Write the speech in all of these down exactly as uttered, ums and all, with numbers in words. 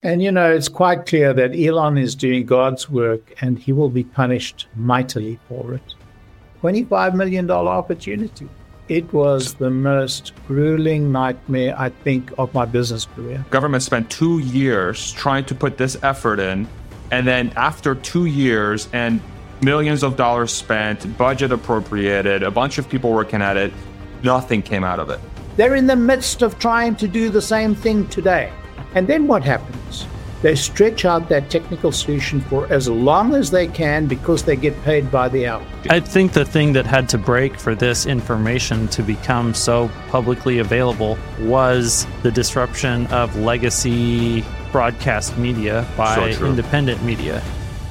And, you know, it's quite clear that Elon is doing God's work and he will be punished mightily for it. twenty-five million dollars opportunity. It was the most grueling nightmare, I think, of my business career. Government spent two years trying to put this effort in. And then after two years and millions of dollars spent, budget appropriated, a bunch of people working at it, nothing came out of it. They're in the midst of trying to do the same thing today. And then what happens? They stretch out that technical solution for as long as they can because they get paid by the hour. I think the thing that had to break for this information to become so publicly available was the disruption of legacy broadcast media by So independent media.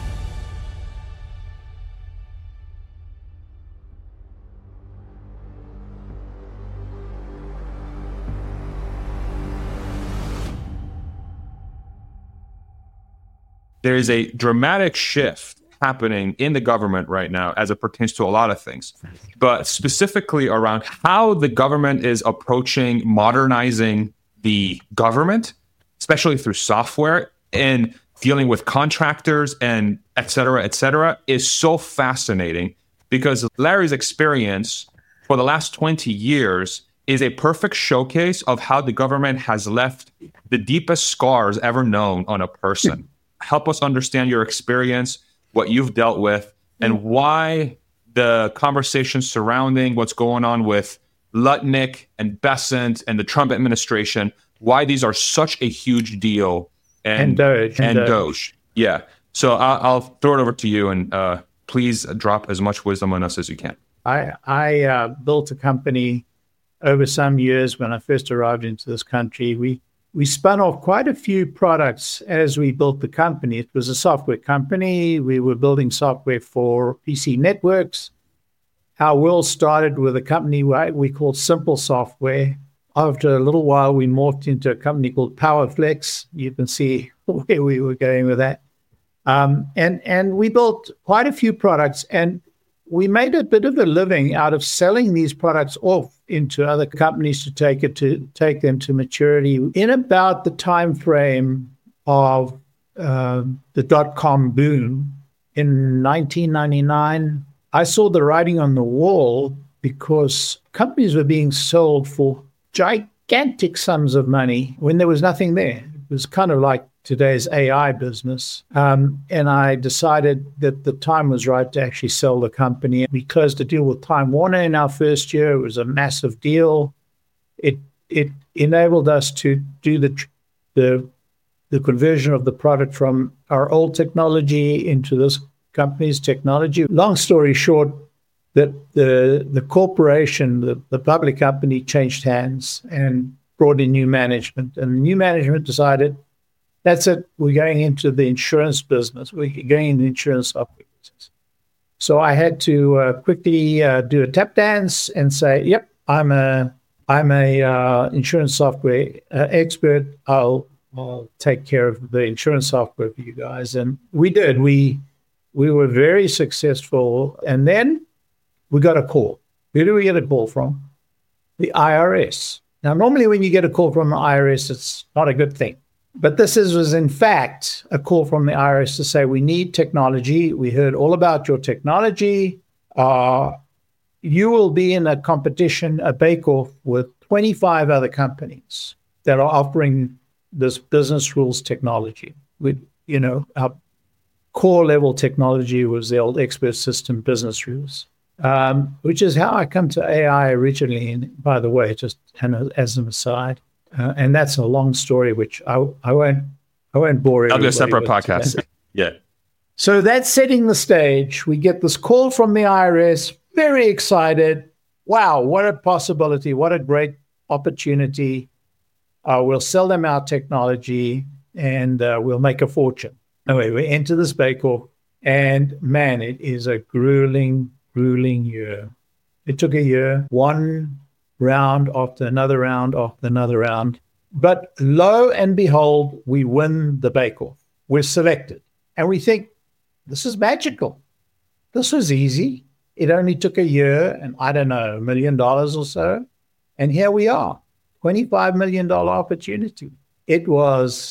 There is a dramatic shift happening in the government right now as it pertains to a lot of things, but specifically around how the government is approaching modernizing the government, especially through software and dealing with contractors and et cetera, et cetera, is so fascinating because Larry's experience for the last twenty years is a perfect showcase of how the government has left the deepest scars ever known on a person. Help us understand your experience, what you've dealt with, and why the conversation surrounding what's going on with Lutnick and Bessent and the Trump administration, why these are such a huge deal. And, And Doge. And And Doge. Doge. Yeah. So I'll, I'll throw it over to you, and uh, please drop as much wisdom on us as you can. I, I uh, built a company over some years when I first arrived into this country. We We spun off quite a few products as we built the company. It was a software company. We were building software for P C networks. Our world started with a company we called Simple Software. After a little while, we morphed into a company called PowerFlex. You can see where we were going with that. Um, and, and we built quite a few products, and we made a bit of a living out of selling these products off into other companies to take it to take them to maturity. In about the time frame of uh, the dot-com boom in nineteen ninety-nine, I saw the writing on the wall because companies were being sold for gigantic sums of money when there was nothing there. It was kind of like today's A I business. Um, and I decided that the time was right to actually sell the company. We closed a deal with Time Warner in our first year. It was a massive deal. It it enabled us to do the the the conversion of the product from our old technology into this company's technology. Long story short, that the the corporation, the, the public company, changed hands and brought in new management. And the new management decided, that's it. We're going into the insurance business. We're going into the insurance software business. So I had to uh, quickly uh, do a tap dance and say, "Yep, I'm a I'm a uh, insurance software uh, expert. I'll I'll take care of the insurance software for you guys." And we did. We we were very successful. And then we got a call. Where do we get a call from? The I R S. Now, normally when you get a call from the I R S, it's not a good thing. But this is, was, in fact, a call from the I R S to say, we need technology. We heard all about your technology. Uh, you will be in a competition, a bake-off with twenty-five other companies that are offering this business rules technology. We, you know, our core level technology was the old expert system business rules, um, which is how I come to A I originally, and by the way, just as an aside. Uh, and that's a long story, which I, I won't I won't bore you. I'll do a separate podcast. Yeah. So that's setting the stage. We get this call from the I R S, very excited. Wow, what a possibility. What a great opportunity. Uh, we'll sell them our technology and uh, we'll make a fortune. Anyway, we enter this bake-off, and man, it is a grueling, grueling year. It took a year, one round after another round after another round. But lo and behold, we win the bake-off. We're selected. And we think, this is magical. This was easy. It only took a year and, I don't know, a million dollars or so. And here we are, twenty-five million dollars opportunity. It was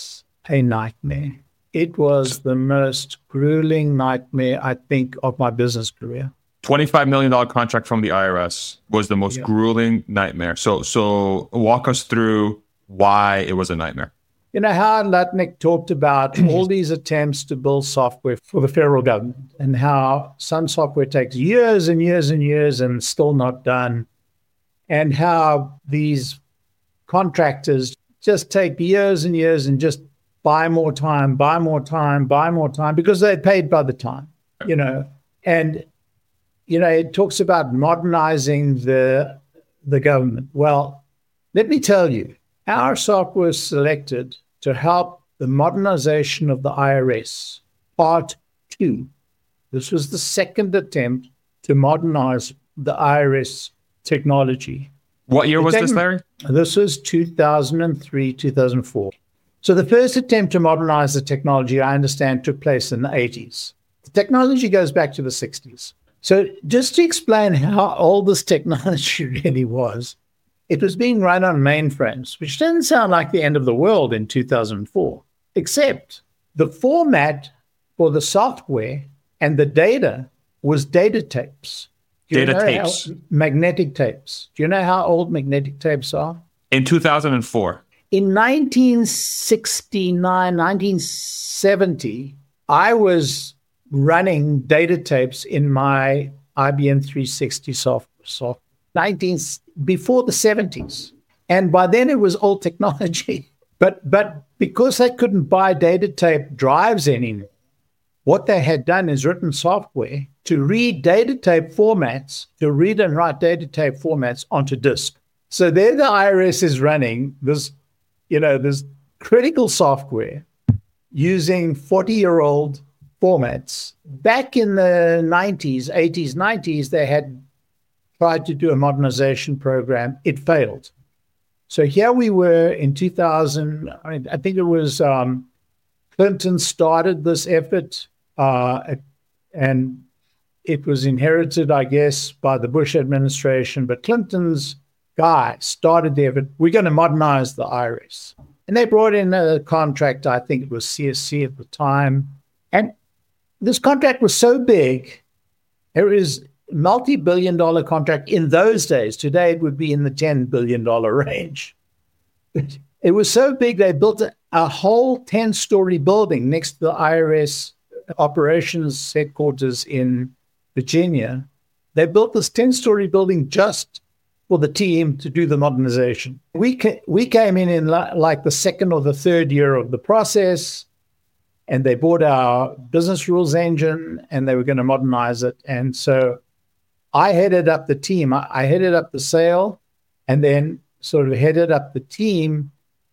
a nightmare. It was the most grueling nightmare, I think, of my business career. twenty-five million dollars contract from the I R S was the most yeah. grueling nightmare. So, so walk us through why it was a nightmare. You know how Lutnick talked about all these attempts to build software for the federal government and how some software takes years and years and years and still not done, and how these contractors just take years and years and just buy more time, buy more time, buy more time because they're paid by the time, you know. And, you know, it talks about modernizing the the government. Well, let me tell you, our software was selected to help the modernization of the I R S, part two. This was the second attempt to modernize the I R S technology. What year was this, Larry? This was two thousand three, two thousand four. So the first attempt to modernize the technology, I understand, took place in the eighties. The technology goes back to the sixties. So just to explain how old this technology really was, it was being run on mainframes, which didn't sound like the end of the world in two thousand four, except the format for the software and the data was data tapes. Data tapes. How, magnetic tapes. Do you know how old magnetic tapes are? In two thousand four. In nineteen sixty-nine, nineteen seventy, I was running data tapes in my I B M three sixty software, software nineteen, before the seventies. And by then it was old technology. But, but because they couldn't buy data tape drives anymore, what they had done is written software to read data tape formats, to read and write data tape formats onto disk. So there the I R S is running this, you know, this critical software using forty-year-old formats. Back in the nineties, eighties, nineties, they had tried to do a modernization program. It failed. So here we were in two thousand, I, mean, I think it was um, Clinton started this effort, uh, and it was inherited, I guess, by the Bush administration. But Clinton's guy started the effort. We're going to modernize the I R S. And they brought in a contract, I think it was C S C at the time. And this contract was so big, it was a multi-billion dollar contract in those days. Today, it would be in the ten billion dollars range. It was so big, they built a, a whole ten-story building next to the I R S operations headquarters in Virginia. They built this ten-story building just for the team to do the modernization. We ca- we came in in la- like the second or the third year of the process, and they bought our business rules engine, and they were going to modernize it. And so I headed up the team. I, I headed up the sale, and then sort of headed up the team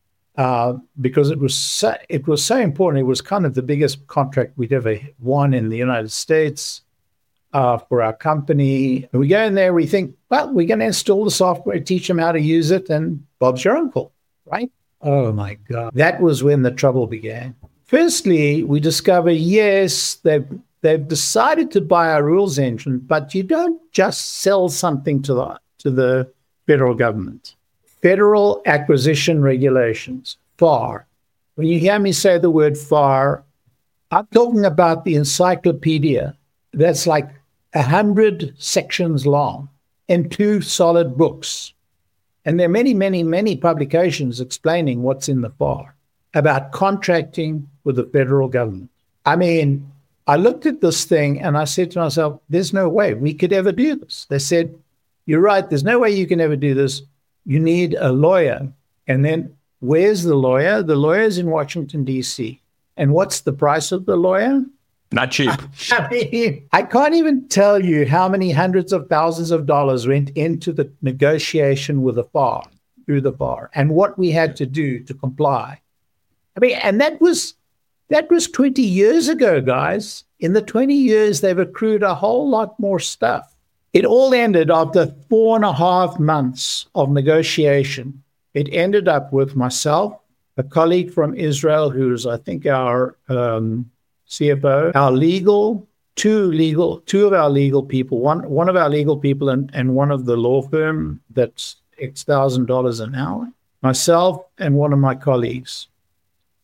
uh, because it was so, it was so important. It was kind of the biggest contract we'd ever won in the United States. Uh, for our company. And we go in there, we think, well, we're going to install the software, teach them how to use it, and Bob's your uncle, right? Oh, my God. That was when the trouble began. Firstly, we discover, yes, they've, they've decided to buy our rules engine, but you don't just sell something to the, to the federal government. Federal Acquisition Regulations, F A R. When you hear me say the word F A R, I'm talking about the encyclopedia that's like a hundred sections long and two solid books. And there are many, many, many publications explaining what's in the F A R about contracting with the federal government. I mean, I looked at this thing and I said to myself, there's no way we could ever do this. They said, you're right, there's no way you can ever do this. You need a lawyer. And then where's the lawyer? The lawyer's in Washington, D C. And what's the price of the lawyer? Not cheap. I mean, I can't even tell you how many hundreds of thousands of dollars went into the negotiation with the F A R, through the F A R, and what we had to do to comply. I mean, and that was that was twenty years ago, guys. In the twenty years, they've accrued a whole lot more stuff. It all ended after four and a half months of negotiation. It ended up with myself, a colleague from Israel, who's, I think, our um, C F O, our legal, two legal, two of our legal people, one one of our legal people and, and one of the law firm that's X thousand dollars an hour, myself and one of my colleagues.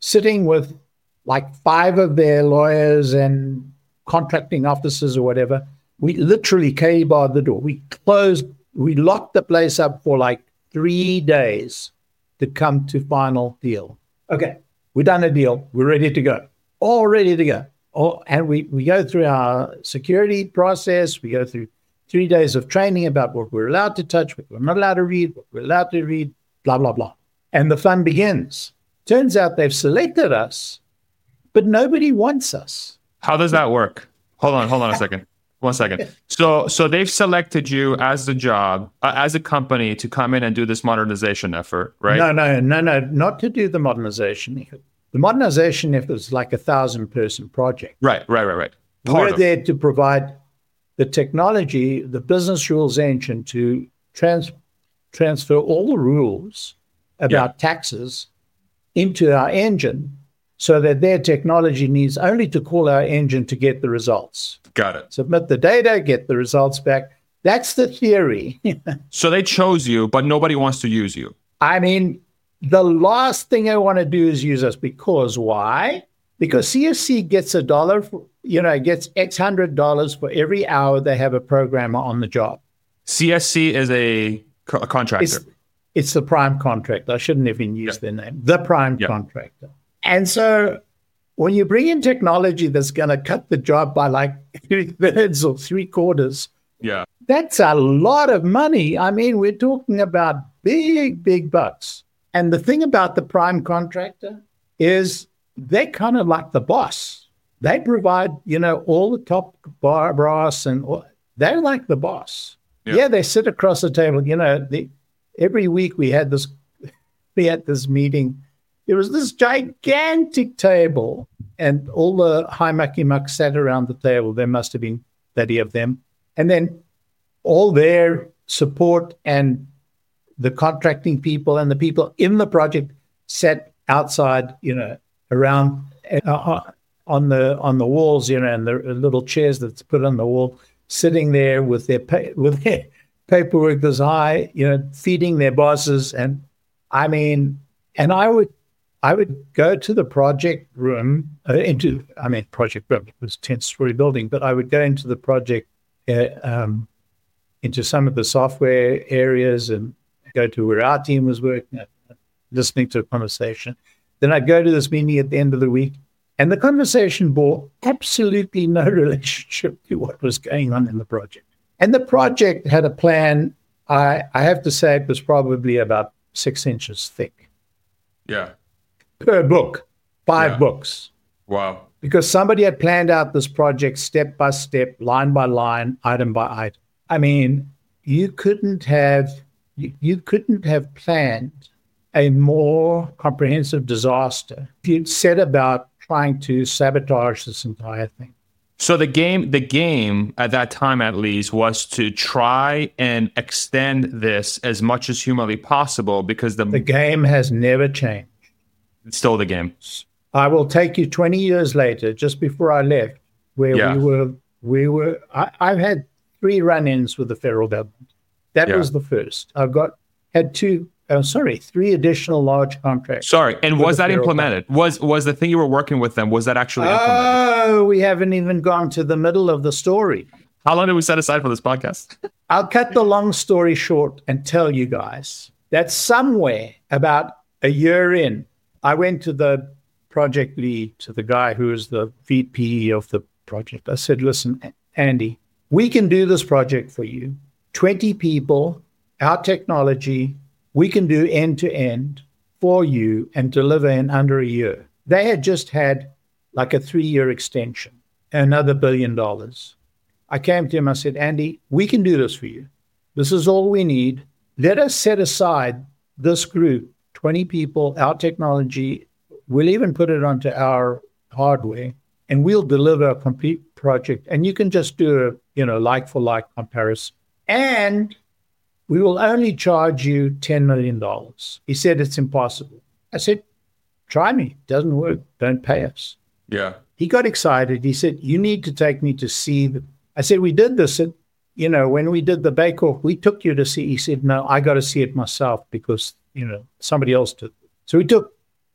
sitting with like five of their lawyers and contracting officers or whatever. We literally K-barred the door. We closed, we locked the place up for like three days to come to final deal. Okay, we've done a deal. We're ready to go. All ready to go. All, and we, we go through our security process. We go through three days of training about what we're allowed to touch, what we're not allowed to read, what we're allowed to read, blah, blah, blah. And the fun begins. Turns out they've selected us, but nobody wants us. How does that work? Hold on, hold on a second. One second. So, so they've selected you as the job, uh, as a company to come in and do this modernization effort, right? No, no, no, no, not to do the modernization effort. The modernization effort is like a thousand person project. Right, right, right, right. Part We're of- there to provide the technology, the business rules engine to trans- transfer all the rules about Yeah. taxes into our engine so that their technology needs only to call our engine to get the results. Got it. Submit the data, get the results back. That's the theory. So they chose you, but nobody wants to use you. I mean, the last thing I want to do is use us because why? Because C S C gets a dollar, for, you know, gets X hundred dollars for every hour they have a programmer on the job. C S C is a, co- a contractor. It's, it's the prime contractor. I shouldn't even use Yeah. their name. The prime Yeah. contractor. And so when you bring in technology that's going to cut the job by like three thirds or three quarters, yeah. that's a lot of money. I mean, we're talking about big, big bucks. And the thing about the prime contractor is they're kind of like the boss. They provide, you know, all the top bar brass and all, they're like the boss. Yeah. Yeah. They sit across the table. You know, the, every week we had this, we had this meeting. There was this gigantic table and all the high mucky muck sat around the table. There must have been thirty of them. And then all their support and the contracting people and the people in the project sat outside, you know, around uh, on the on the walls, you know, and the little chairs that's put on the wall, sitting there with their pa- with their paperwork this high, you know, feeding their bosses. And I mean, and I would I would go to the project room uh, into I mean project room. It was a ten-story building, but I would go into the project uh, um, into some of the software areas and go to where our team was working, listening to a conversation. Then I'd go to this meeting at the end of the week, and the conversation bore absolutely no relationship to what was going on in the project. And the project had a plan. I, I have to say it was probably about six inches thick Yeah. per book, five Yeah. books. Wow. Because somebody had planned out this project step by step, line by line, item by item. I mean, you couldn't have you, you couldn't have planned a more comprehensive disaster if you'd set about trying to sabotage this entire thing. So the game, the game at that time, at least, was to try and extend this as much as humanly possible because the, The game has never changed. it's still the game. I will take you twenty years later, just before I left, where Yeah. we were, we were, I, I've had three run-ins with the federal government. That Yeah. was the first. I've got, had two, oh, sorry, three additional large contracts. Sorry, and With was the that federal implemented? Was was the thing you were working with them? Was that actually implemented? Oh, we haven't even gone to the middle of the story. How long did we set aside for this podcast? I'll cut the long story short and tell you guys that somewhere about a year in, I went to the project lead, to the guy who is the V P of the project. I said, listen, Andy, we can do this project for you. twenty people, our technology, we can do end to end for you and deliver in under a year. They had just had like a three-year extension, another billion dollars. I came to him, I said, Andy, we can do this for you. This is all we need. Let us set aside this group, twenty people, our technology. We'll even put it onto our hardware, and we'll deliver a complete project. And you can just do a, you know, like for like comparison. And we will only charge you ten million dollars. He said, it's impossible. I said, try me. Doesn't work. Don't pay us. Yeah. He got excited. He said, you need to take me to see. The... I said, we did this. At, you know, when we did the bake-off, we took you to see. He said, no, I got to see it myself because, you know, somebody else did. So we took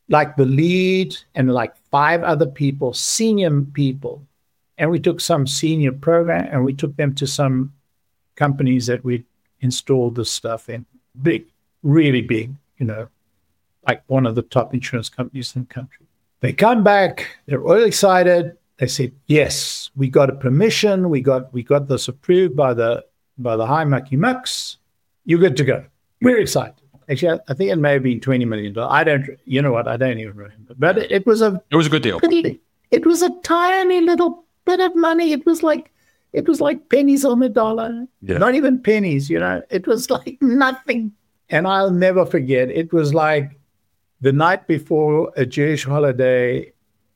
like the lead and like five other people, senior people. And we took some senior program and we took them to some companies that we installed this stuff in. Big, really big, you know, like one of the top insurance companies in the country. They come back, they're all excited. They said, yes, we got a permission. We got we got this approved by the by the high mucky mucks. You're good to go. We're excited. Actually, I think it may have been twenty million dollars. I don't, you know what, I don't even remember. But it, it was a... It was a good deal. It was a tiny little bit of money. It was like, it was like pennies on the dollar. Yeah. Not even pennies, you know. It was like nothing. And I'll never forget, it was like the night before a Jewish holiday.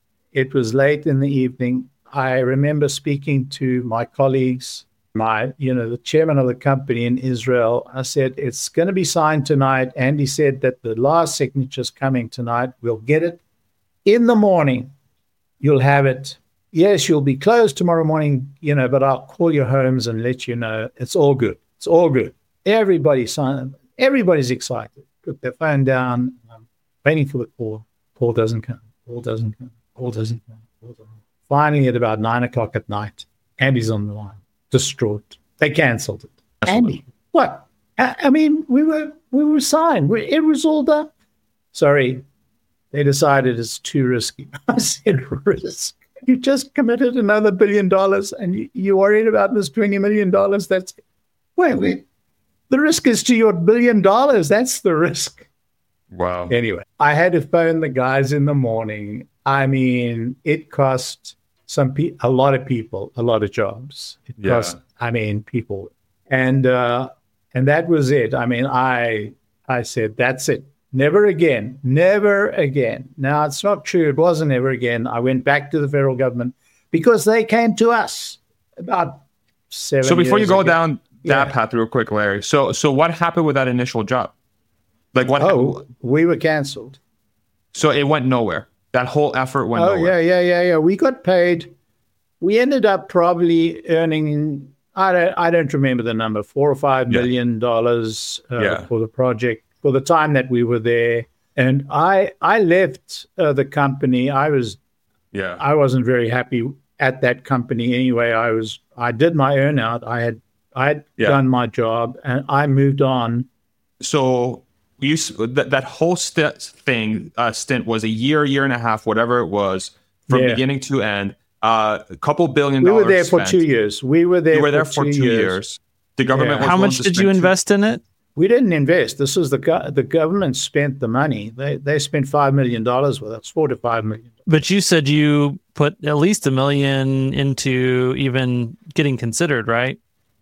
It was late in the evening. I remember speaking to my colleagues, my, you know, the chairman of the company in Israel. I said, it's going to be signed tonight. Andy said that the last signature's coming tonight. We'll get it in the morning. You'll have it. Yes, you'll be closed tomorrow morning, you know, but I'll call your homes and let you know. It's all good. It's all good. Everybody signed. Everybody's excited. Put their phone down. I'm waiting for the call. Call doesn't come. Call doesn't come. Call doesn't come. Call doesn't come. Finally, at about nine o'clock at night, Andy's on the line. Distraught. They cancelled it. Andy, what? I, I mean, we were we were signed. We, it was all done. Sorry, they decided it's too risky. I said, risk? You just committed another billion dollars, and you, you're worried about this twenty million dollars. That's wait, wait. The risk is to your billion dollars. That's the risk. Wow. Anyway, I had to phone the guys in the morning. I mean, it cost some pe- a lot of people, a lot of jobs. It yeah. cost, I mean, people. And uh, and that was it. I mean, I I said, that's it. Never again. Never again. Now, it's not true. It wasn't never again. I went back to the federal government because they came to us about seven So before years you go ago. down that Yeah. path real quick, Larry. So so what happened with that initial job? Like what Oh, happened? we were canceled. So it went nowhere. That whole effort went Oh, nowhere. yeah, yeah, yeah, yeah. We got paid. We ended up probably earning, I don't, I don't remember the number, four or five Yeah. million dollars uh, Yeah. for the project, for the time that we were there. And I I left uh, the company. I was Yeah. I wasn't very happy at that company anyway. I was I did my earn out. I had I had Yeah. done my job and I moved on. So you s- that that whole st- thing uh, stint was a year, year and a half, whatever it was, from Yeah. beginning to end. Uh, a couple billion We dollars. were there for spent. two years. We were there. You were for there for two, two years. years. The government. Yeah. Was How willing much to did spend you two- invest in it? We didn't invest. This was the go- the government spent the money. They they spent five million dollars with us, four to five million. But you said you put at least a million into even getting considered, right?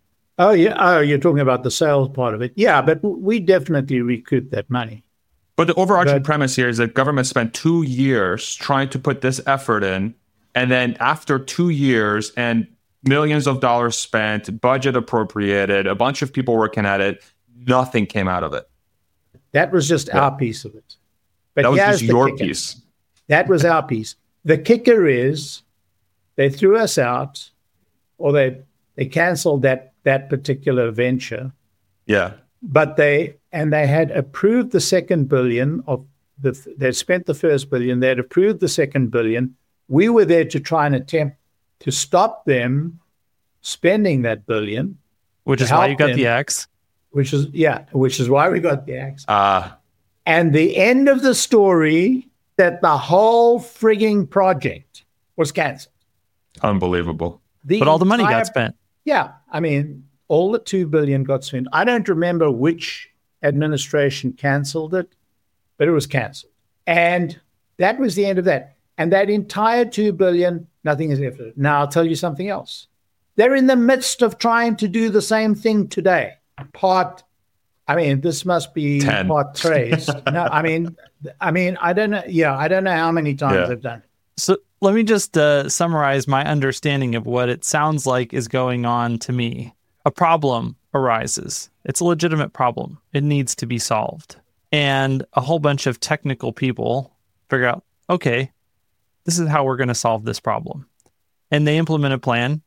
Oh yeah. Oh, you're talking about the sales part of it. Yeah, but we definitely recouped that money. But the overarching But- premise here is that government spent two years trying to put this effort in, and then after two years and millions of dollars spent, budget appropriated, a bunch of people working at it, nothing came out of it. That was just Yeah. our piece of it. But That was here's just the your kicker. piece. That was our piece. The kicker is they threw us out, or they they canceled that that particular venture. Yeah. But they and they had approved the second billion of the they'd spent the first billion. They'd approved the second billion. We were there to try and attempt to stop them spending that billion, Which To is why you help got them. the X. which is yeah, which is why we got the axe. Uh, And the end of the story that the whole frigging project was canceled. unbelievable. The But all the money entire- got spent. Yeah, I mean, all the two billion got spent. I don't remember which administration canceled it, but it was canceled, and that was the end of that. And that entire two billion, nothing is left of it. Now I'll tell you something else. They're in the midst of trying to do the same thing today. Part, I mean, this must be ten. part trace. No, I mean, I mean, I don't know. Yeah, I don't know how many times Yeah. they've done it. So let me just uh, summarize my understanding of what it sounds like is going on to me. A problem arises. It's a legitimate problem. It needs to be solved. And a whole bunch of technical people figure out, okay, this is how we're going to solve this problem. And they implement a plan.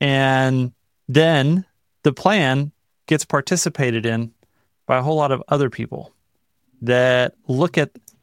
And then the plan gets participated in by a whole lot of other people that look at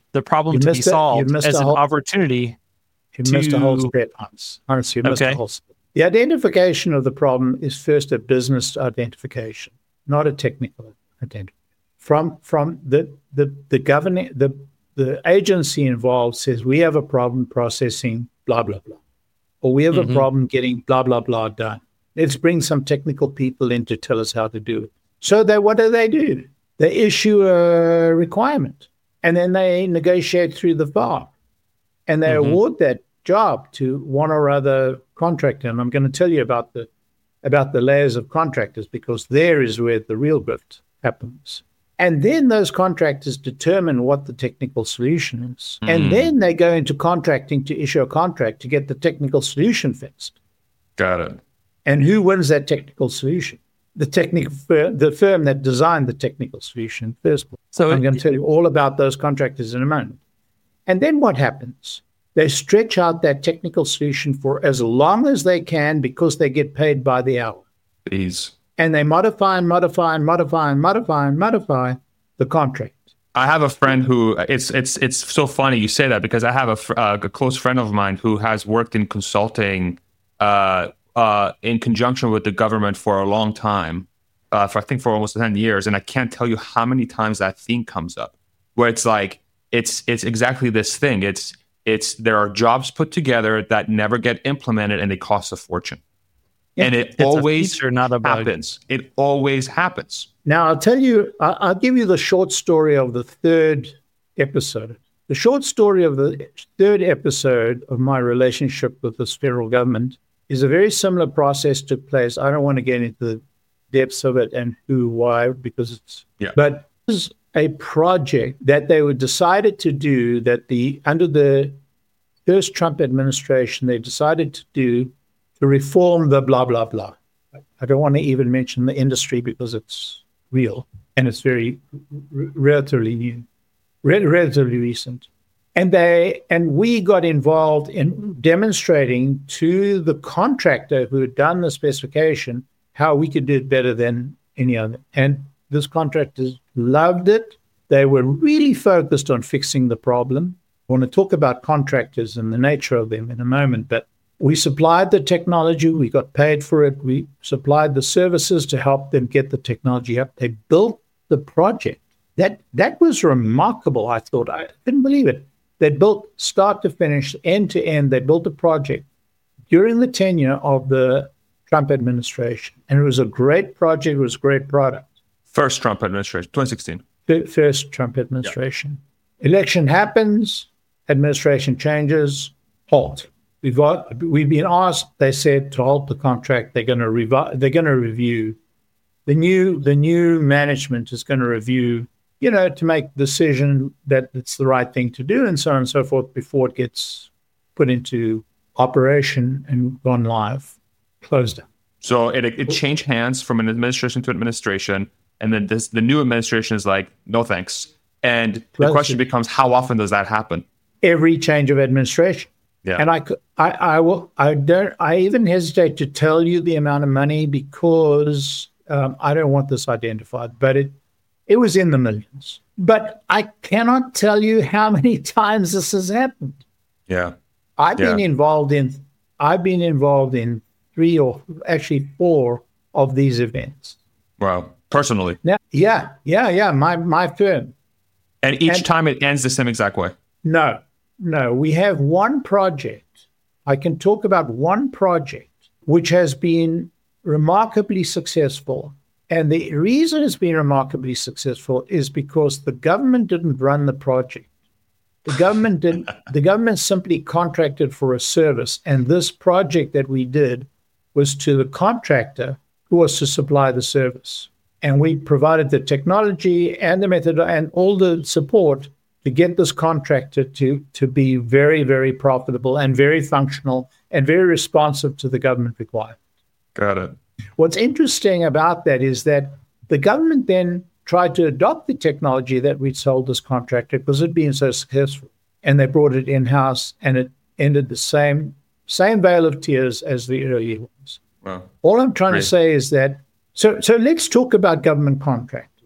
the problem You to be missed it. You solved missed as a an whole- opportunity. You missed a whole to- step, Hans. Honestly, you missed Okay. a whole step. The identification of the problem is first a business identification, not a technical identification. From from the the the governing the the agency involved says we have a problem processing blah blah blah, or we have Mhm. a problem getting blah blah blah done. Let's bring some technical people in to tell us how to do it. So they what do they do? They issue a requirement, and then they negotiate through the V A R, and they Mhm. award that job to one or other contractor. And I'm going to tell you about the about the layers of contractors, because there is where the real grift happens. And then those contractors determine what the technical solution is. Mm. And then they go into contracting to issue a contract to get the technical solution fixed. Got it. And who wins that technical solution? The technical fir- the firm that designed the technical solution in the first place. So I'm it- going to tell you all about those contractors in a moment. And then what happens? They stretch out that technical solution for as long as they can, because they get paid by the hour. These. And they modify and modify and modify and modify and modify the contract. I have a friend who it's it's it's so funny you say that, because I have a, fr- uh, a close friend of mine who has worked in consulting uh, uh, in conjunction with the government for a long time, uh, for I think for almost ten years, and I can't tell you how many times that theme comes up, where it's like it's it's exactly this thing. It's it's there are jobs put together that never get implemented, and they cost a fortune. Yeah. And it It's a always feature, not a bug. happens. It always happens. Now, I'll tell you, I- I'll give you the short story of the third episode. The short story of the third episode of my relationship with this federal government is a very similar process took place. I don't want to get into the depths of it and who, why, because it's, Yeah. but this is a project that they were decided to do that the, under the first Trump administration, they decided to do to reform the blah, blah, blah. I don't want to even mention the industry because it's real and it's very r- relatively new, re- relatively recent. And they and we got involved in demonstrating to the contractor who had done the specification how we could do it better than any other. And this contractors loved it. They were really focused on fixing the problem. I want to talk about contractors and the nature of them in a moment, but we supplied the technology. We got paid for it. We supplied the services to help them get the technology up. They built the project. That that was remarkable. I thought, I couldn't believe it. They built start to finish, end to end. They built a project during the tenure of the Trump administration. And it was a great project. It was a great product. First Trump administration, twenty sixteen. The first Trump administration. Election happens. Administration changes. Halt. We've got, we've been asked, they said, to halt the contract. They're going to revi- They're going to review. The new the new management is going to review, you know, to make the decision that it's the right thing to do, and so on and so forth, before it gets put into operation and gone live, closed down. So it it changed hands from an administration to administration, and then this the new administration is like, no thanks. And the Well, question so- becomes, how often does that happen? Every change of administration. Yeah. And I, cou- I, I will, I don't, I even hesitate to tell you the amount of money because um, I don't want this identified, but it, it was in the millions. But I cannot tell you how many times this has happened. Yeah. I've Yeah. been involved in, I've been involved in three or actually four of these events. Wow. Personally. Now, yeah, yeah, yeah. My my firm. And each And- time it ends the same exact way. No, no. We have one project. I can talk about one project which has been remarkably successful. And the reason it's been remarkably successful is because the government didn't run the project. The government didn't. The government simply contracted for a service, and this project that we did was to the contractor who was to supply the service, and we provided the technology and the method and all the support to get this contractor to to be very, very profitable and very functional and very responsive to the government requirement. Got it. What's interesting about that is that the government then tried to adopt the technology that we'd sold this contractor because it'd been so successful. And they brought it in-house, and it ended the same same veil of tears as the earlier ones. Wow. All I'm trying Great. to say is that, so so let's talk about government contractors.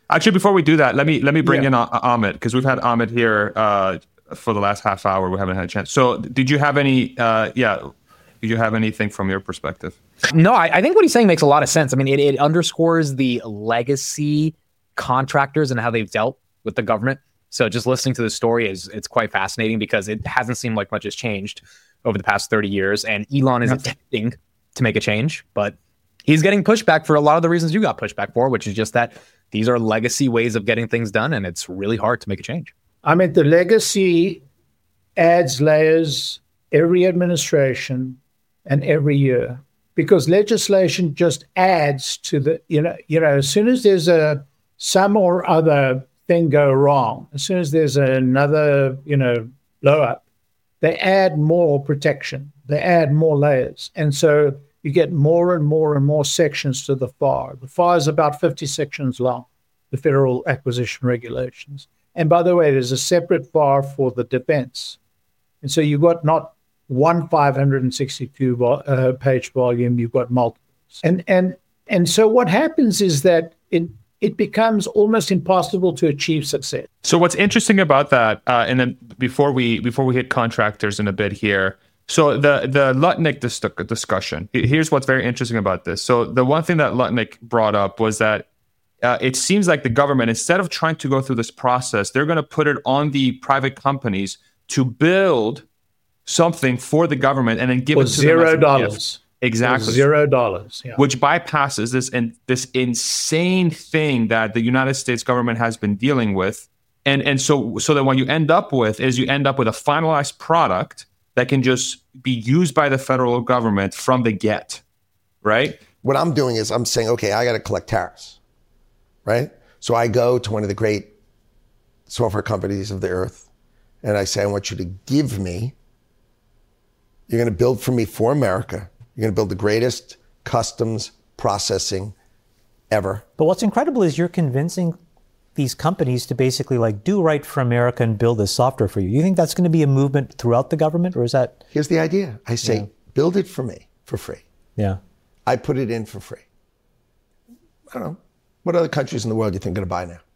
Actually, before we do that, let me let me bring Yeah. in Ah- Ahmed, because we've had Ahmed here uh, for the last half hour. We haven't had a chance. So, did you have any? Uh, yeah, did you have anything from your perspective? No, I, I think what he's saying makes a lot of sense. I mean, it, it underscores the legacy contractors and how they've dealt with the government. So just listening to the story is it's quite fascinating because it hasn't seemed like much has changed over the past thirty years. And Elon is attempting to make a change, but he's getting pushback for a lot of the reasons you got pushback for, which is just that these are legacy ways of getting things done, and it's really hard to make a change. I mean, the legacy adds layers every administration and every year, because legislation just adds to the, you know, you know, as soon as there's a some or other thing go wrong, as soon as there's another, you know, blow up, they add more protection, they add more layers. And so you get more and more and more sections to the F A R. The F A R is about fifty sections long, the Federal Acquisition Regulations. And by the way, there's a separate F A R for the defense. And so you've got not one five hundred sixty-two vo- uh, page volume, you've got multiples. And and and so what happens is that it, it becomes almost impossible to achieve success. So what's interesting about that, uh, and then before we before we hit contractors in a bit here, so the the Lutnick dis- discussion, here's what's very interesting about this. So the one thing that Lutnick brought up was that uh, it seems like the government, instead of trying to go through this process, they're going to put it on the private companies to build something for the government and then give For it to zero them as a dollars. gift. Exactly. For zero dollars. Yeah. Which bypasses this and this insane thing that the United States government has been dealing with. And and so so that what you end up with is you end up with a finalized product that can just be used by the federal government from the get, right? What I'm doing is I'm saying, okay, I got to collect tariffs, right? So I go to one of the great software companies of the earth and I say, I want you to give me, you're going to build for me for America. You're going to build the greatest customs processing ever. But what's incredible is you're convincing these companies to basically like do right for America and build this software for you. You think that's going to be a movement throughout the government, or is that? Here's the idea. I say, Yeah. build it for me for free. Yeah. I put it in for free. I don't know. What other countries in the world do you think are going to buy now?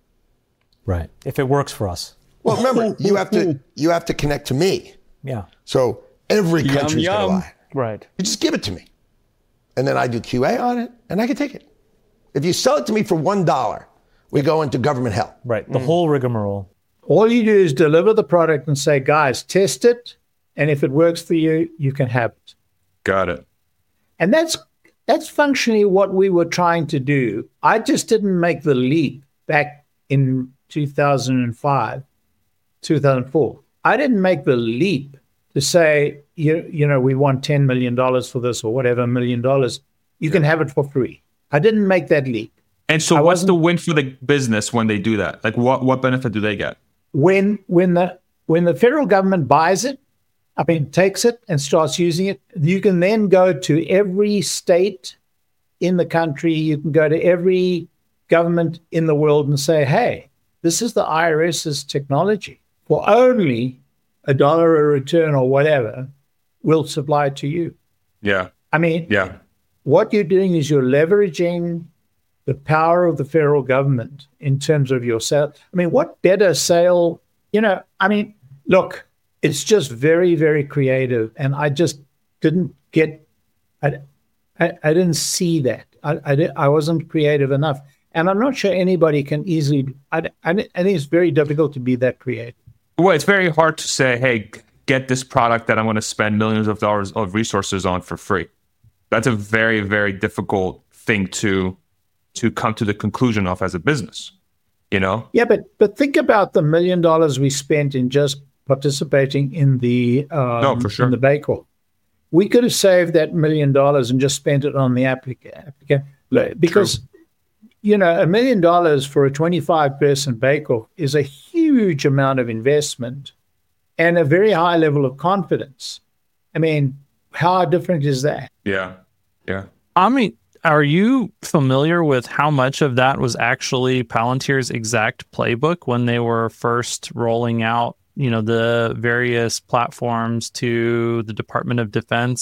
Right. If it works for us. Well, remember, you have to you have to connect to me. Yeah. So every country's going to buy it. Right. You just give it to me. And then I do Q A on it, and I can take it. If you sell it to me for one dollar, we go into government hell. Right. The whole rigmarole. All you do is deliver the product and say, guys, test it. And if it works for you, you can have it. Got it. And that's that's functionally what we were trying to do. I just didn't make the leap back in two thousand five, two thousand four. I didn't make the leap to say, you, you know, we want ten million dollars for this or whatever million dollars. You can have it for free. I didn't make that leap. And so I what's the wasn't- win for the business when they do that? Like what, what benefit do they get? When when the when the federal government buys it, I mean, takes it and starts using it, you can then go to every state in the country. You can go to every government in the world and say, hey, this is the IRS's technology. For only a dollar a return or whatever, we'll supply it to you. Yeah. I mean, Yeah. what you're doing is you're leveraging the power of the federal government in terms of your sale. I mean, what better sale? You know, I mean, look, it's just very, very creative. And I just didn't get, I, I, I didn't see that. I, I, did, I wasn't creative enough. And I'm not sure anybody can easily, I, I, I think it's very difficult to be that creative. Well, it's very hard to say, hey, get this product that I'm going to spend millions of dollars of resources on for free. That's a very, very difficult thing to to come to the conclusion of as a business, you know? Yeah, but but think about the million dollars we spent in just participating in the um, No, for sure. in the bake-off. We could have saved that million dollars and just spent it on the application because True. you know a million dollars for a twenty-five person bake-off is a huge amount of investment and a very high level of confidence. I mean, how different is that? Yeah. Yeah. I mean, are you familiar with how much of that was actually Palantir's exact playbook when they were first rolling out, you know, the various platforms to the Department of Defense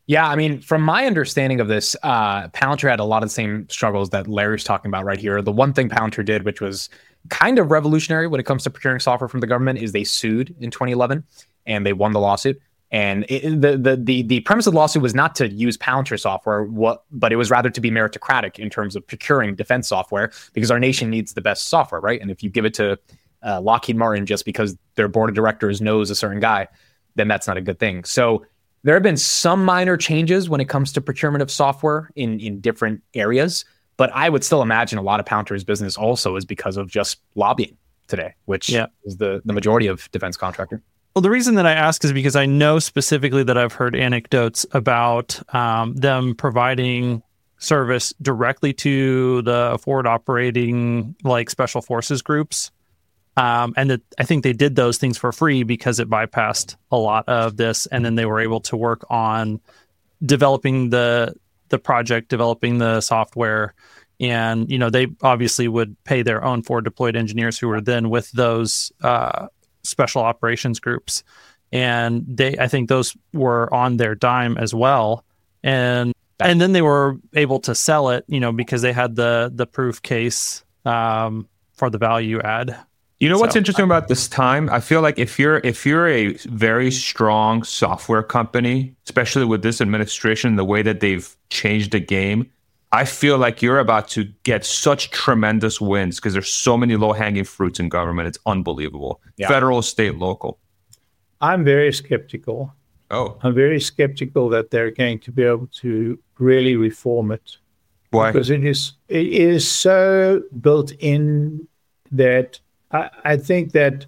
Yeah, I mean, from my understanding of this, uh, Palantir had a lot of the same struggles that Larry's talking about right here. The one thing Palantir did, which was kind of revolutionary when it comes to procuring software from the government, is they sued in twenty eleven and they won the lawsuit. And it, the, the the the premise of the lawsuit was not to use Palantir software, what, but it was rather to be meritocratic in terms of procuring defense software, because our nation needs the best software, right? And if you give it to uh, Lockheed Martin just because their board of directors knows a certain guy, then that's not a good thing. So there have been some minor changes when it comes to procurement of software in, in different areas, but I would still imagine a lot of Palantir's business also is because of just lobbying today, which yeah. is the, the majority of defense contractor. Well, the reason that I ask is because I know specifically that I've heard anecdotes about um, them providing service directly to the forward operating like special forces groups. Um, and that I think they did those things for free because it bypassed a lot of this. And then they were able to work on developing the the project, developing the software. And, you know, they obviously would pay their own forward deployed engineers who were then with those uh, special operations groups. And they, I think those were on their dime as well. And and then they were able to sell it, you know, because they had the the proof case um, for the value add. You know what's So, interesting about this time? I feel like if you're if you're a very strong software company, especially with this administration, the way that they've changed the game, I feel like you're about to get such tremendous wins because there's so many low-hanging fruits in government. It's unbelievable. Yeah. Federal, state, local. I'm very skeptical. Oh. I'm very skeptical that they're going to be able to really reform it. Why? Because it is it is so built in that I, I think that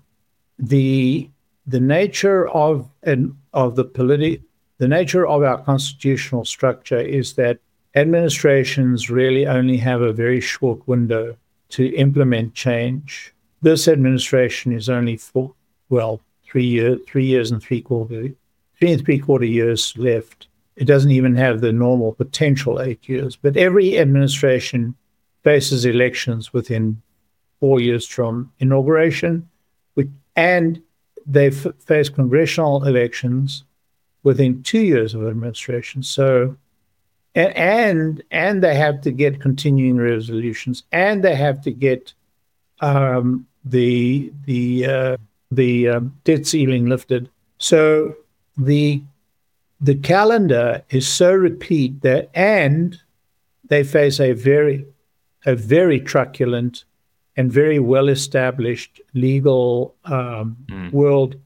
the the nature of and of the politi- the nature of our constitutional structure is that administrations really only have a very short window to implement change. This administration is only for well three years, three years and three quarter, three and three quarter years left. It doesn't even have the normal potential eight years. But every administration faces elections within four years from inauguration, which, and they f- face congressional elections within two years of administration. So, and, and and they have to get continuing resolutions, and they have to get um, the the uh, the um, debt ceiling lifted. So the the calendar is so replete that, and they face a very a very truculent and very well-established legal um, mm. world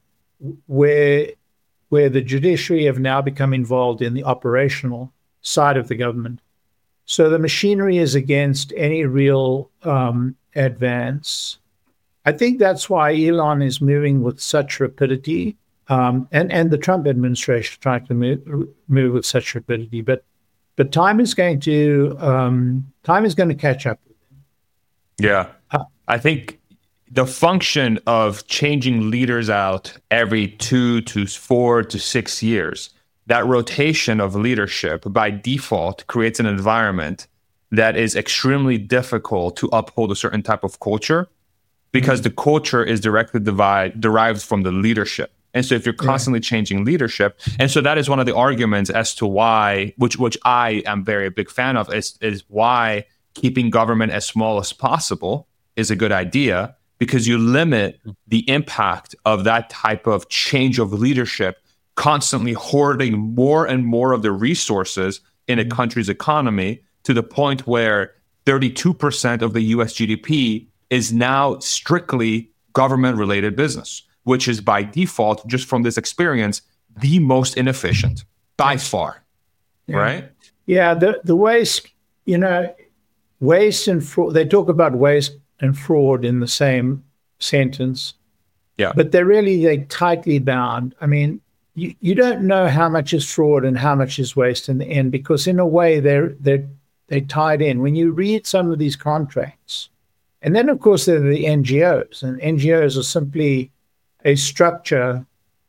where where the judiciary have now become involved in the operational side of the government. So the machinery is against any real um, advance. I think that's why Elon is moving with such rapidity, um, and, and the Trump administration trying to move, move with such rapidity. But but time is going to um, time is going to catch up. Yeah. I think the function of changing leaders out every two to four to six years, that rotation of leadership by default creates an environment that is extremely difficult to uphold a certain type of culture because mm-hmm. the culture is directly divide, derived from the leadership. And so if you're constantly yeah. changing leadership, and so that is one of the arguments as to why, which which I am very a big fan of, is, is why keeping government as small as possible is a good idea, because you limit the impact of that type of change of leadership constantly hoarding more and more of the resources in a country's economy to the point where thirty-two percent of the U S G D P is now strictly government-related business, which is by default, just from this experience, the most inefficient by far, yeah. right? Yeah, the, the waste, you know, waste and fraud, they talk about waste and fraud in the same sentence. Yeah. But they're really they tightly bound. I mean, you, you don't know how much is fraud and how much is waste in the end, because in a way they're they're they tied in. When you read some of these contracts, and then of course there are the N G Os, and N G Os are simply a structure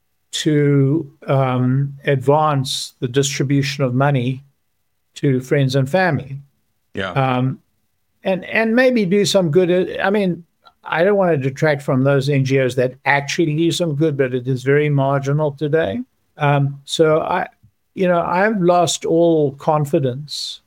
to um, advance the distribution of money to friends and family. Yeah. Um, and and maybe do some good. I mean, I don't want to detract from those N G Os that actually do some good, but it is very marginal today. Um, so I you know, I've lost all confidence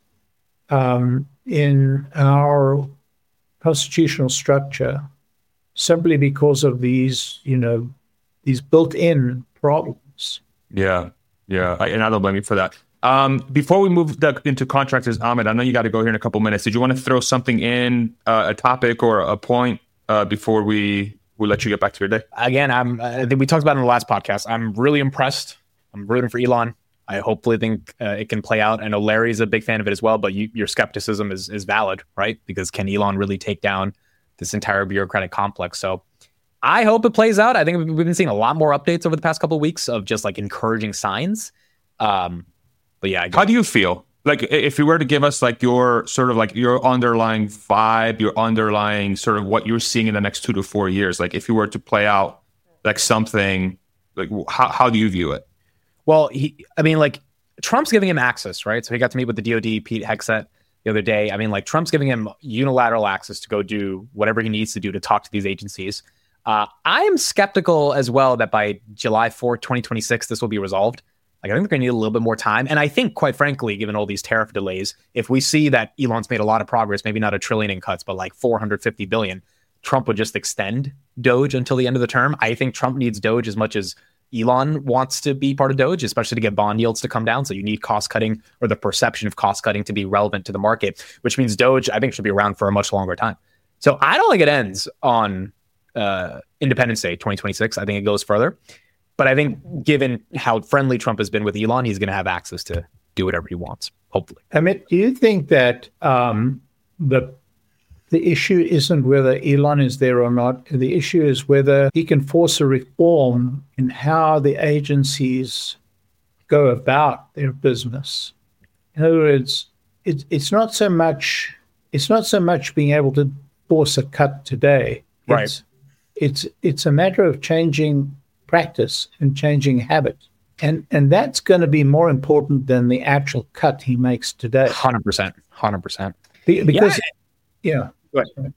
um, in our constitutional structure simply because of these, you know, these built-in problems. Yeah, yeah, I, and I don't blame you for that. Um, before we move the, into contractors, Ahmed, I know you got to go here in a couple minutes. Did you want to throw something in, uh, a topic or a point uh, before we we let you get back to your day? Again, I'm. I think we talked about it in the last podcast. I'm really impressed. I'm rooting for Elon. I hopefully think uh, it can play out. I know Larry's a big fan of it as well, but you, your skepticism is is valid, right? Because can Elon really take down this entire bureaucratic complex? So I hope it plays out. I think we've been seeing a lot more updates over the past couple of weeks of just like encouraging signs. Um, but yeah, I how do you feel? Like if you were to give us like your sort of like your underlying vibe, your underlying sort of what you're seeing in the next two to four years, like if you were to play out like something, like how how do you view it? Well, he, I mean, like Trump's giving him access, right? So he got to meet with the D O D, Pete Hegseth, the other day. I mean, like Trump's giving him unilateral access to go do whatever he needs to do to talk to these agencies. Uh, I am skeptical as well that by July fourth, twenty twenty-six, this will be resolved. Like, I think they're going to need a little bit more time. And I think, quite frankly, given all these tariff delays, if we see that Elon's made a lot of progress, maybe not a trillion in cuts, but like four hundred fifty billion, Trump would just extend Doge until the end of the term. I think Trump needs Doge as much as Elon wants to be part of Doge, especially to get bond yields to come down. So you need cost cutting or the perception of cost cutting to be relevant to the market, which means Doge, I think, should be around for a much longer time. So I don't think it ends on uh, Independence Day, twenty twenty-six. I think it goes further. But I think given how friendly Trump has been with Elon, he's going to have access to do whatever he wants, hopefully. Amit, do you think that um, the the issue isn't whether Elon is there or not? The issue is whether he can force a reform in how the agencies go about their business. In other words, it, it's not so much it's not so much being able to force a cut today. Right. It's it's, it's a matter of changing practice and changing habit. And and that's going to be more important than the actual cut he makes today. one hundred percent. one hundred percent. Because, yeah. yeah.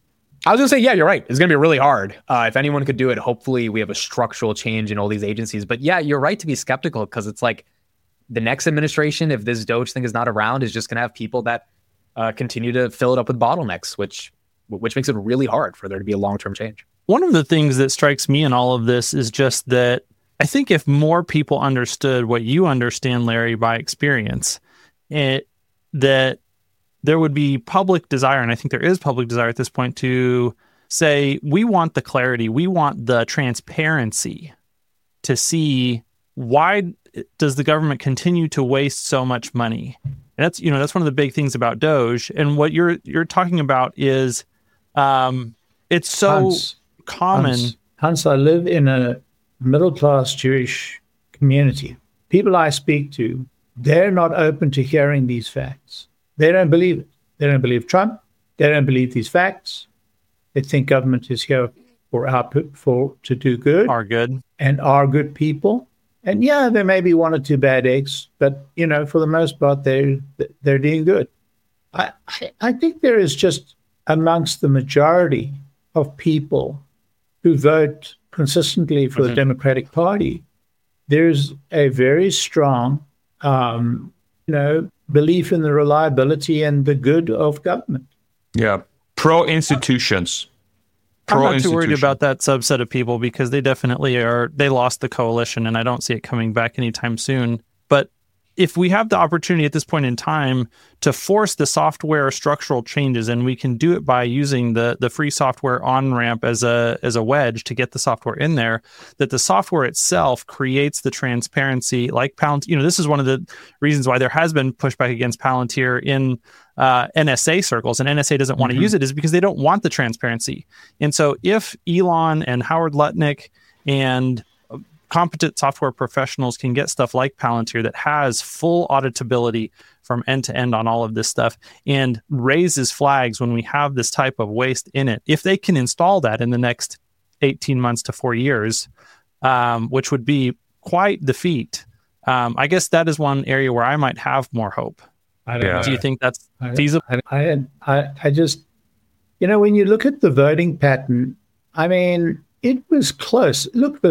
I was going to say, yeah, you're right. It's going to be really hard. Uh, if anyone could do it, hopefully we have a structural change in all these agencies. But yeah, you're right to be skeptical because it's like the next administration, if this Doge thing is not around, is just going to have people that uh, continue to fill it up with bottlenecks, which which makes it really hard for there to be a long-term change. One of the things that strikes me in all of this is just that I think if more people understood what you understand, Larry, by experience, it, that there would be public desire, and I think there is public desire at this point, to say, we want the clarity, we want the transparency to see why does the government continue to waste so much money. And that's, you know, that's one of the big things about Doge. And what you're you're talking about is um, it's so Hans, common. Hans, Hans, I live in a middle-class Jewish community. People I speak to, they're not open to hearing these facts. They don't believe it. They don't believe Trump. They don't believe these facts. They think government is here for output, for to do good. Are good. And are good people. And yeah, there may be one or two bad eggs, but you know, for the most part, they're they're doing good. I I, I think there is just amongst the majority of people who vote consistently for mm-hmm. the Democratic Party, there's a very strong, um, you know, belief in the reliability and the good of government. Yeah. Pro institutions. I'm not too worried about that subset of people because they definitely are, they lost the coalition and I don't see it coming back anytime soon. But if we have the opportunity at this point in time to force the software structural changes, and we can do it by using the the free software on-ramp as a as a wedge to get the software in there, that the software itself creates the transparency like Palantir. You know, this is one of the reasons why there has been pushback against Palantir in uh, N S A circles, and N S A doesn't want mm-hmm. to use it is because they don't want the transparency. And so if Elon and Howard Lutnick and competent software professionals can get stuff like Palantir that has full auditability from end to end on all of this stuff and raises flags when we have this type of waste in it, if they can install that in the next eighteen months to four years, um, which would be quite the feat, um, I guess that is one area where I might have more hope. I don't yeah. know. Do you think that's I, feasible? I, I, I just, you know, when you look at the voting pattern, I mean, it was close. Look, the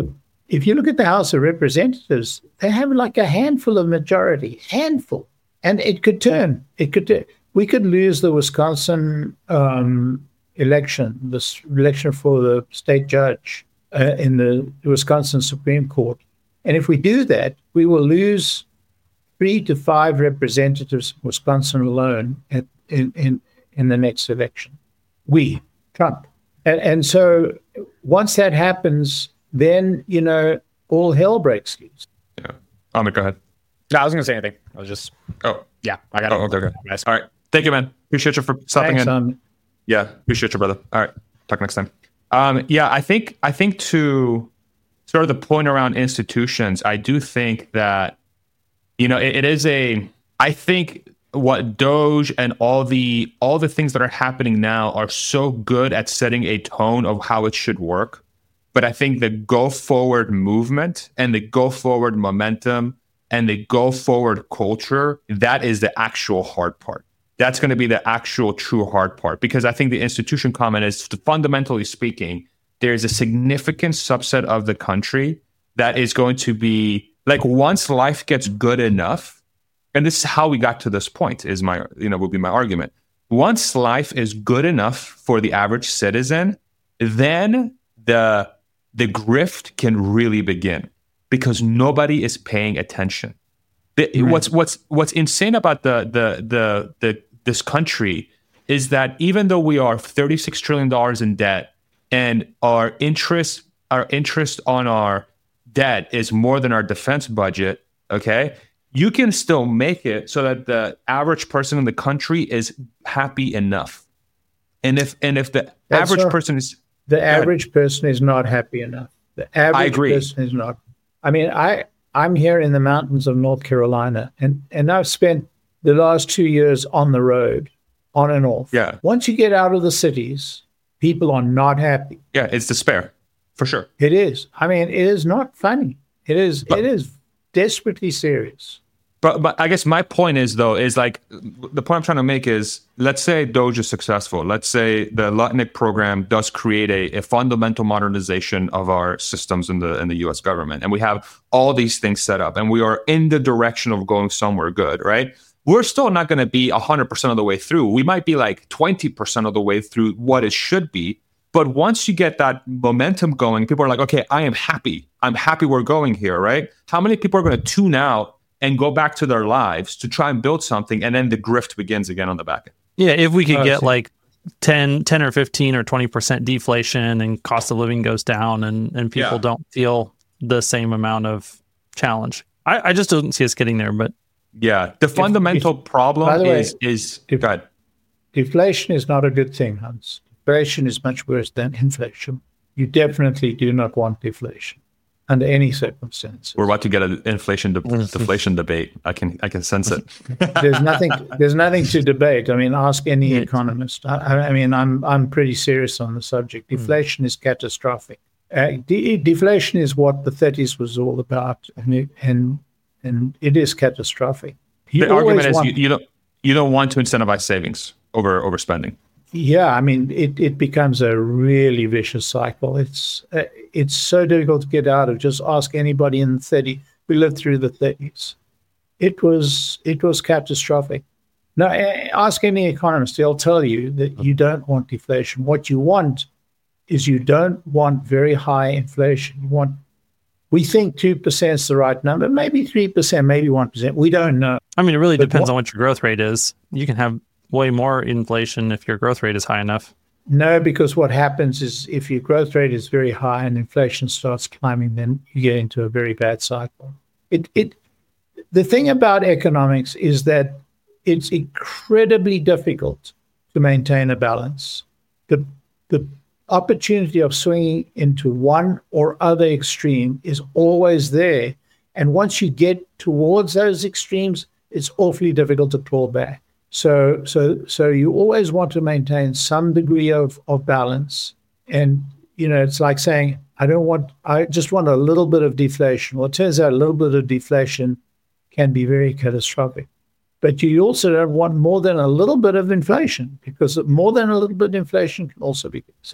if you look at the House of Representatives, they have like a handful of majority, handful, and it could turn. It could. Turn. We could lose the Wisconsin um, election, this election for the state judge uh, in the Wisconsin Supreme Court, and if we do that, we will lose three to five representatives from Wisconsin alone at, in in in the next election. We, Trump, and and so once that happens, then, you know, all hell breaks loose. Yeah. Amit, go ahead. No, I wasn't going to say anything. I was just, Oh, yeah, I got oh, okay, okay. All right. Thank you, man. Appreciate you for stopping Thanks, in. um, Yeah, appreciate you, brother. All right. Talk next time. Um, yeah, I think I think to sort of the point around institutions, I do think that, you know, it, it is a, I think what Doge and all the all the things that are happening now are so good at setting a tone of how it should work. But I think the go forward movement and the go forward momentum and the go forward culture, that is the actual hard part. That's going to be the actual true hard part, because I think the institution comment is, fundamentally speaking, there's a significant subset of the country that is going to be like, once life gets good enough, and this is how we got to this point, is my, you know, will be my argument. Once life is good enough for the average citizen, then the the grift can really begin, because nobody is paying attention. The, right. What's what's what's insane about the the the the this country is that even though we are thirty-six trillion dollars in debt, and our interest our interest on our debt is more than our defense budget, okay, you can still make it so that the average person in the country is happy enough. And if and if the That's average our- person is The average person is not happy enough. The average agree. person is not. I mean, I, I'm here in the mountains of North Carolina, and, and I've spent the last two years on the road, on and off. Yeah. Once you get out of the cities, people are not happy. yeah, it's despair, for sure. It is. I mean, it is not funny. It is. But- it is desperately serious. But but I guess my point is, though, is like, the point I'm trying to make is, let's say Doge is successful. Let's say the Lutnick program does create a, a fundamental modernization of our systems in the in the U S government, and we have all these things set up, and we are in the direction of going somewhere good, right? We're still not going to be one hundred percent of the way through. We might be like twenty percent of the way through what it should be. But once you get that momentum going, people are like, okay, I am happy. I'm happy we're going here, right? How many people are going to tune out and go back to their lives to try and build something, and then the grift begins again on the back end? Yeah, if we could Oh, get see. like ten, ten or fifteen or twenty percent deflation, and cost of living goes down, and, and people Yeah. don't feel the same amount of challenge. I, I just don't see us getting there, but Yeah, the fundamental if- by problem the way, is is if- go ahead. Deflation is not a good thing, Hans. Deflation is much worse than inflation. You definitely do not want deflation under any circumstances. We're about to get an inflation de- deflation debate. I can I can sense it. There's nothing. There's nothing to debate. I mean, ask any economist. I, I mean, I'm I'm pretty serious on the subject. Deflation is catastrophic. Uh, de- deflation is what the thirties was all about, and it, and and it is catastrophic. You The argument always is want- you, you don't you don't want to incentivize savings over overspending. Yeah, I mean, it, it becomes a really vicious cycle. It's uh, it's so difficult to get out of. Just ask anybody in the thirties who lived through the thirties. It was it was catastrophic. Now, a- ask any economist; they'll tell you that you don't want deflation. What you want is you don't want very high inflation. You want. We think two percent is the right number. Maybe three percent, maybe one percent. We don't know. I mean, it really But depends what- on what your growth rate is. You can have way more inflation if your growth rate is high enough. No, because what happens is if your growth rate is very high and inflation starts climbing, then you get into a very bad cycle. It it the thing about economics is that it's incredibly difficult to maintain a balance. The the opportunity of swinging into one or other extreme is always there. And once you get towards those extremes, it's awfully difficult to claw back. So, so, so you always want to maintain some degree of, of balance. And, you know, it's like saying, I don't want, I just want a little bit of deflation. Well, it turns out a little bit of deflation can be very catastrophic. But you also don't want more than a little bit of inflation, because more than a little bit of inflation can also be. So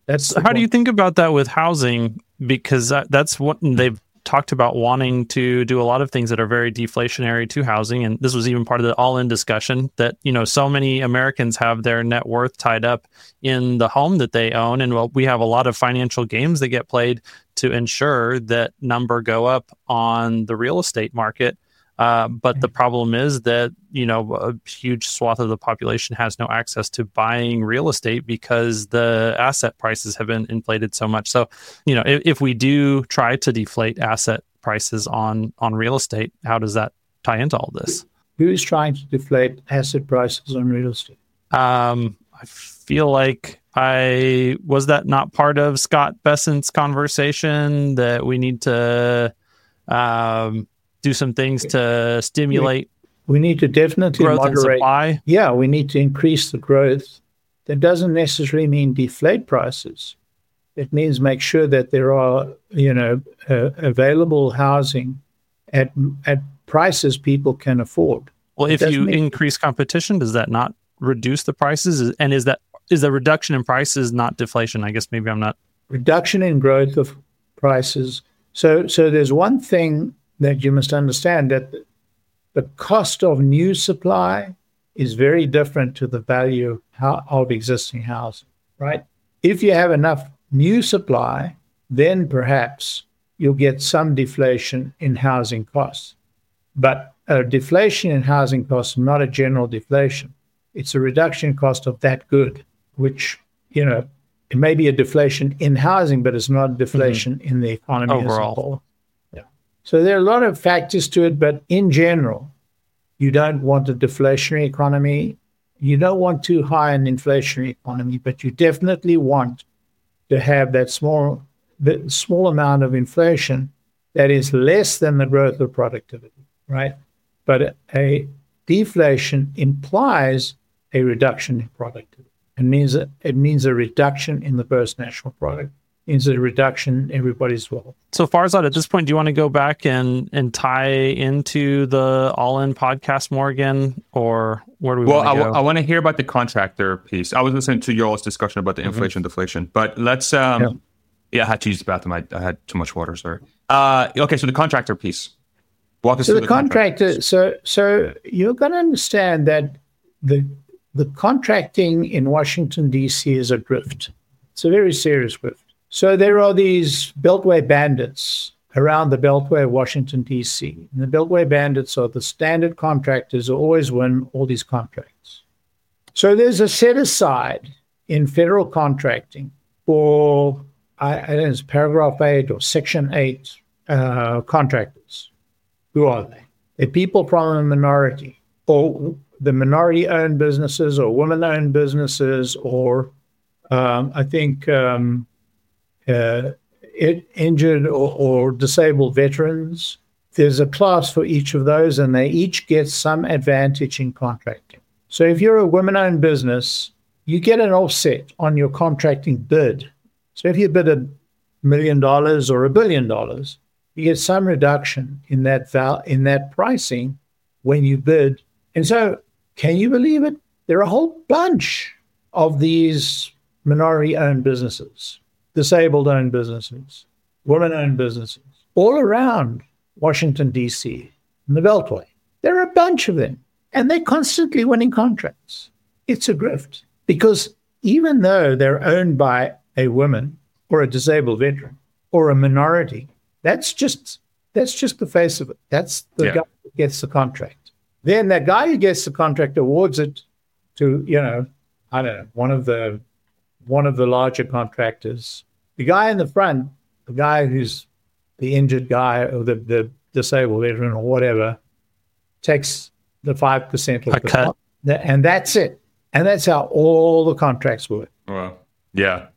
That's How do you think about that with housing? Because that, that's what they've talked about, wanting to do a lot of things that are very deflationary to housing. And this was even part of the all-in discussion that, you know, so many Americans have their net worth tied up in the home that they own. And well, we have a lot of financial games that get played to ensure that number go up on the real estate market. Uh, but the problem is that, you know, a huge swath of the population has no access to buying real estate because the asset prices have been inflated so much. So, you know, if, if we do try to deflate asset prices on, on real estate, how does that tie into all this? Who is trying to deflate asset prices on real estate? Um, I feel like I, was that not part of Scott Bessent's conversation that we need to, um, do some things to stimulate we need to definitely growth moderate. and supply? Yeah, we need to increase the growth. That doesn't necessarily mean deflate prices. It means make sure that there are, you know, uh, available housing at at prices people can afford. Well, It if you doesn't mean- increase competition, does that not reduce the prices? And is that is the reduction in prices not deflation? I guess maybe I'm not. Reduction in growth of prices. So, so there's one thing that you must understand, that the cost of new supply is very different to the value of existing housing, right? If you have enough new supply, then perhaps you'll get some deflation in housing costs. But a deflation in housing costs is not a general deflation. It's a reduction in cost of that good, which, you know, it may be a deflation in housing, but it's not a deflation mm-hmm. in the economy overall. As a whole. So there are a lot of factors to it, but in general, you don't want a deflationary economy. You don't want too high an inflationary economy, but you definitely want to have that small, the small amount of inflation that is less than the growth of productivity, right? But a deflation implies a reduction in productivity. It means a, it means a reduction in the gross national product. Is a reduction in everybody's wealth. So Farzad, at this point, do you want to go back and, and tie into the All-In podcast more again, or where do we well, want to go? Well, I, I want to hear about the contractor piece. I was listening to your discussion about the mm-hmm. inflation deflation, but let's, um, yeah. yeah, I had to use the bathroom. I, I had too much water, sorry. Uh, okay, so the contractor piece. Walk us so through the, the contractor, so so you're going to understand that the the contracting in Washington, D C is a grift. It's a very serious grift. So there are these Beltway bandits around the Beltway of Washington, D C. And the Beltway bandits are the standard contractors who always win all these contracts. So there's a set aside in federal contracting for, I, I don't know, it's paragraph eight or section eight uh, contractors. Who are they? They're people from a minority, or the minority-owned businesses, or women-owned businesses, or um, I think... Um, Uh, it, injured or, or disabled veterans. There's a class for each of those, and they each get some advantage in contracting. So if you're a women-owned business, you get an offset on your contracting bid. So if you bid a million dollars or a billion dollars, you get some reduction in that val- in that pricing when you bid. And so, can you believe it? There are a whole bunch of these minority-owned businesses, disabled-owned businesses, women-owned businesses, all around Washington, D C, and the Beltway. There are a bunch of them, and they're constantly winning contracts. It's a grift, because even though they're owned by a woman or a disabled veteran or a minority, that's just that's just the face of it. That's the yeah. guy who gets the contract. Then that guy who gets the contract awards it to, you know, I don't know, one of the one of the larger contractors. The guy in the front, the guy who's the injured guy or the, the disabled veteran or whatever, takes the five percent a cut. And that's it. And that's how all the contracts work. Well, yeah.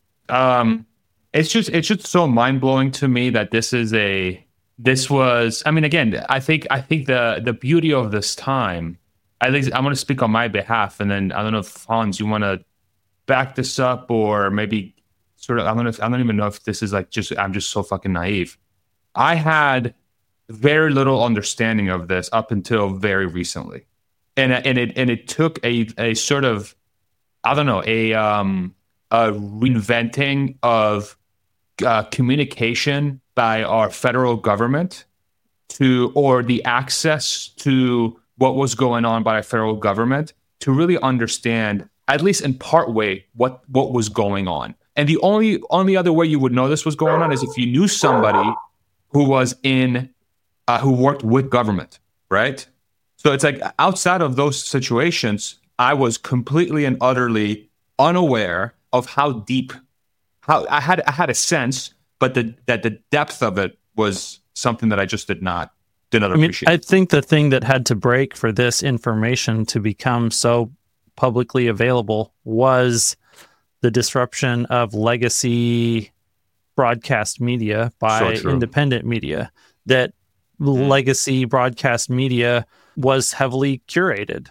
Um, it's just it's just so mind-blowing to me that this is a this was I mean, again, I think I think the the beauty of this time, at least I'm gonna speak on my behalf, and then I don't know if Hans, you wanna back this up, or maybe sort of, I don't know if, I don't even know if this is like just, I'm just so fucking naive. I had very little understanding of this up until very recently. And and it and it took a a sort of, I don't know, a um uh, reinventing of uh, communication by our federal government to, or the access to what was going on by our federal government to really understand, at least in part way, what, what was going on. And the only only other way you would know this was going on is if you knew somebody who was in, uh, who worked with government, right? So it's like outside of those situations, I was completely and utterly unaware of how deep, how I had I had a sense, but the, that the depth of it was something that I just did not did not I mean, appreciate. I think the thing that had to break for this information to become so publicly available was the disruption of legacy broadcast media by So independent media. That mm. legacy broadcast media was heavily curated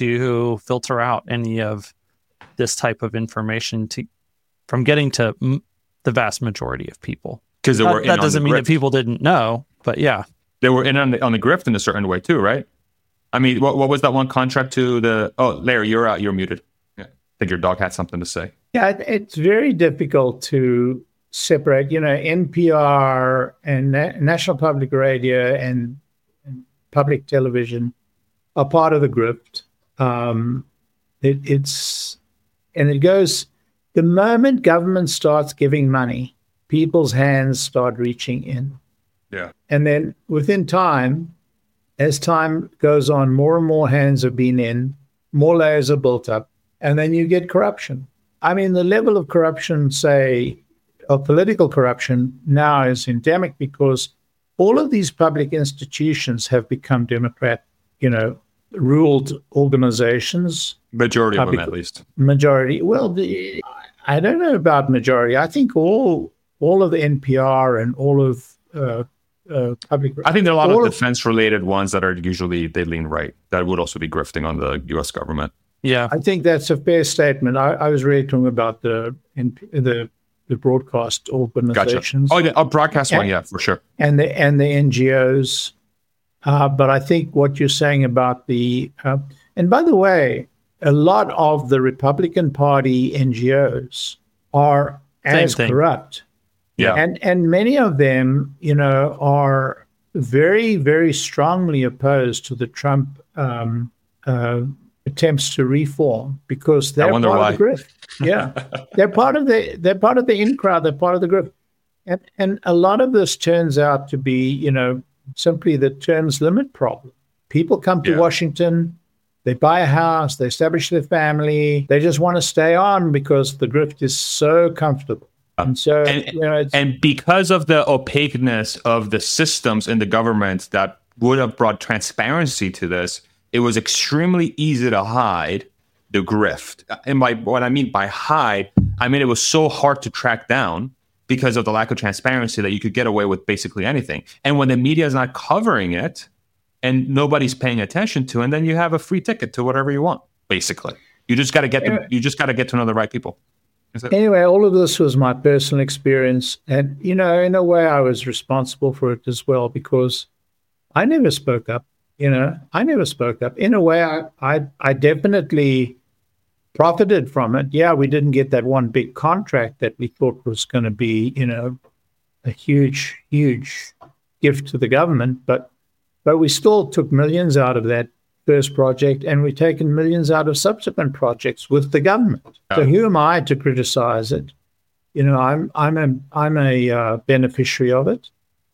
to filter out any of this type of information to from getting to m- the vast majority of people. Because that, were in that on doesn't the mean grift. that people didn't know, but yeah, They were in on the, on the grift in a certain way too, right? I mean, what what was that one contract to the? Oh, Larry, you're out. You're muted. Yeah, I think your dog had something to say. Yeah, it, it's very difficult to separate. You know, N P R and Na- National Public Radio and, and public television are part of the grift. Um, it, it's and it goes the moment government starts giving money, people's hands start reaching in. Yeah. And then within time, as time goes on, more and more hands have been in, more layers are built up, and then you get corruption. I mean, the level of corruption, say, of political corruption now is endemic because all of these public institutions have become Democrat, you know, ruled organizations. Majority of them, Public- at least. Majority. Well, the, I don't know about majority. I think all all of the N P R and all of uh, uh, public. I think there are a lot all of defense-related ones that are usually, they lean right. That would also be grifting on the U S government. yeah. I think that's a fair statement. I, I was really talking about the N P, the the broadcast Gotcha. organizations Oh, the uh, broadcast one, Yeah. yeah, for sure. and the and the N G Os. Uh, but I think what you're saying about the uh, and by the way, a lot of the Republican Party N G Os are Same as thing. corrupt. Yeah. And and many of them, you know, are very, very strongly opposed to the Trump um, uh, attempts to reform because they're wonder part why. of the grift. Yeah, they're part of the they're part of the in crowd. They're part of the grift, and and a lot of this turns out to be, you know, simply the terms limit problem. People come to Yeah. Washington. They buy a house. They establish their family. They just want to stay on because the grift is so comfortable. And so, and- you know, it's, And because of the opaqueness of the systems in the government that would have brought transparency to this, it was extremely easy to hide the grift. And by what I mean by hide, I mean it was so hard to track down because of the lack of transparency that you could get away with basically anything. And when the media is not covering it and nobody's paying attention to it, and then you have a free ticket to whatever you want, basically. You just got to get the, you just got to get to know the right people. Is it- anyway, all of this was my personal experience. And, you know, in a way, I was responsible for it as well because I never spoke up. You know, I never spoke up. In a way, I, I, I definitely profited from it. Yeah, we didn't get that one big contract that we thought was going to be, you know, a huge, huge gift to the government. But, but we still took millions out of that first project, and we've taken millions out of subsequent projects with the government. So who am I to criticize it? You know, I'm I'm a I'm a uh, beneficiary of it.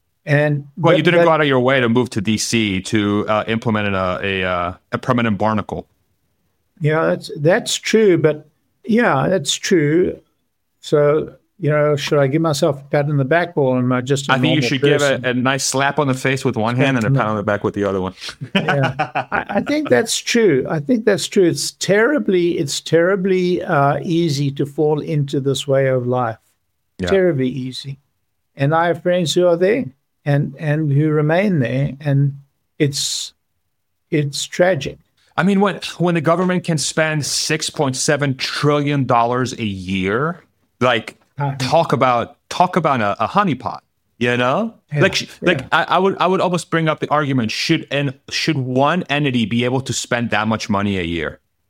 And Well, but- you didn't but- go out of your way to move to D C to uh, implement a a, uh, a permanent barnacle. Yeah, that's that's true, but yeah, that's true. So, you know, should I give myself a pat on the back, or am I just a I think you normal should person? give a, a nice slap on the face with one hand and a pat on the back with the other one. Yeah, I, I think that's true. I think that's true. It's terribly, it's terribly uh, easy to fall into this way of life. Yeah. Terribly easy. And I have friends who are there and and who remain there, and it's it's tragic. I mean, when when the government can spend six point seven trillion dollars a year, like Uh-huh. talk about talk about a, a honeypot, you know? Yeah, like sh- like yeah. I, I would I would almost bring up the argument: should and should one entity be able to spend that much money a year?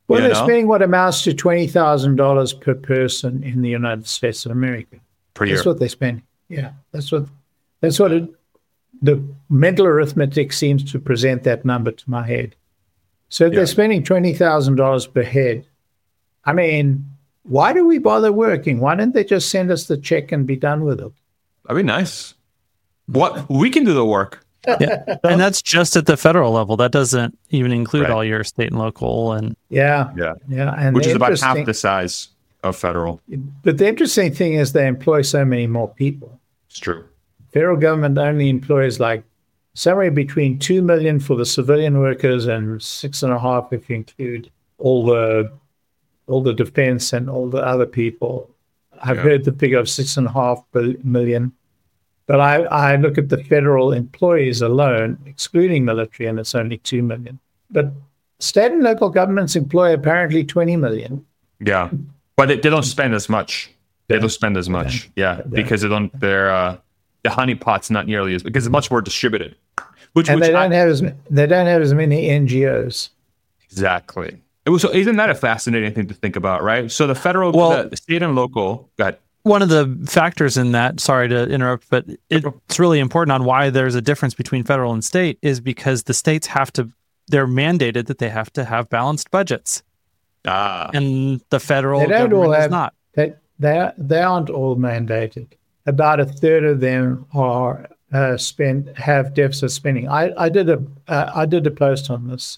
Well, you they're know? spending what amounts to twenty thousand dollars per person in the United States of America. Per year. That's what they spend. Yeah, that's what that's what it, the mental arithmetic seems to present that number to my head. So if Yeah. they're spending twenty thousand dollars per head, I mean, why do we bother working? Why don't they just send us the check and be done with it? That'd be nice. What we can do the work. Yeah. And that's just at the federal level. That doesn't even include Right. all your state and local. And Yeah, Yeah. yeah, and Which the is about half interesting- the size of federal. But the interesting thing is they employ so many more people. It's true. Federal government only employs like somewhere between two million for the civilian workers and six and a half if you include all the all the defense and all the other people. I've Yeah. heard the figure of six and a half bil- million. But I, I look at the federal employees alone, excluding military, and it's only two million. But state and local governments employ apparently twenty million. Yeah. But they, they don't spend as much. They don't spend as much. Yeah. Because they don't they're uh the honeypot's not nearly as because it's much more distributed. Which, And which they I- don't have as they don't have as many N G Os. Exactly. It was, so isn't that a fascinating thing to think about, right? So the federal, Well- the, the state and local, go ahead. one of the factors in that, sorry to interrupt, but it, it's really important on why there's a difference between federal and state is because the states have to, they're mandated that they have to have balanced budgets. Ah, And the federal They don't government all is have not. They, they, they aren't all mandated. About a third of them are uh, spend have deficit spending. I, I did a uh, I did a post on this.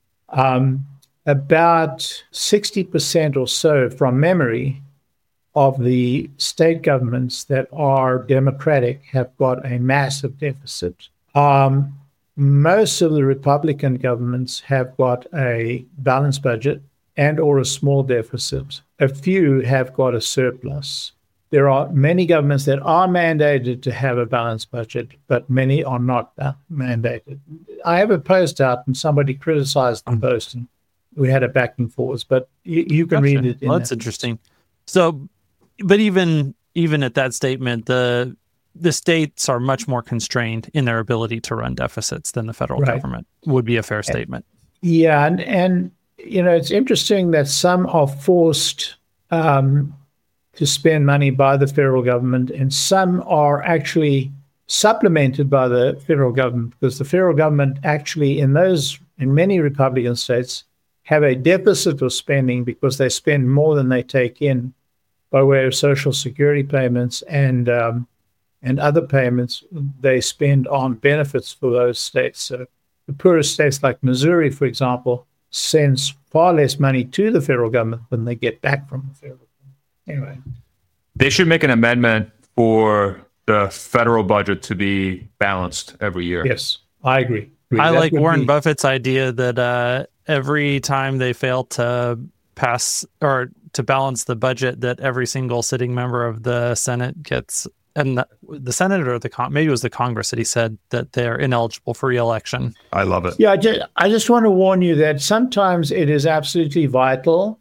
Um, about sixty percent or so, from memory, of the state governments that are democratic have got a massive deficit. Um, most of the Republican governments have got a balanced budget and or a small deficit. A few have got a surplus. There are many governments that are mandated to have a balanced budget, but many are not uh, mandated. I have a post out and somebody criticized the post and we had a back and forth, but you, you can Gotcha. read it. In Well, that's that. interesting. So, but even even at that statement, the the states are much more constrained in their ability to run deficits than the federal Right. government would be a fair statement. Yeah, and, and you know, it's interesting that some are forced um, to spend money by the federal government, and some are actually supplemented by the federal government because the federal government actually, in those in many Republican states, have a deficit of spending because they spend more than they take in by way of Social Security payments and um, and other payments they spend on benefits for those states. So the poorest states like Missouri, for example, sends far less money to the federal government than they get back from the federal government. Anyway, they should make an amendment for the federal budget to be balanced every year. yes, I agree. I That like would Warren be- Buffett's idea that uh, every time they fail to pass or to balance the budget, that every single sitting member of the Senate gets, and the, the Senate or the con- maybe it was the Congress that he said that they're ineligible for re-election. I love it. Yeah, I just, I just want to warn you that sometimes it is absolutely vital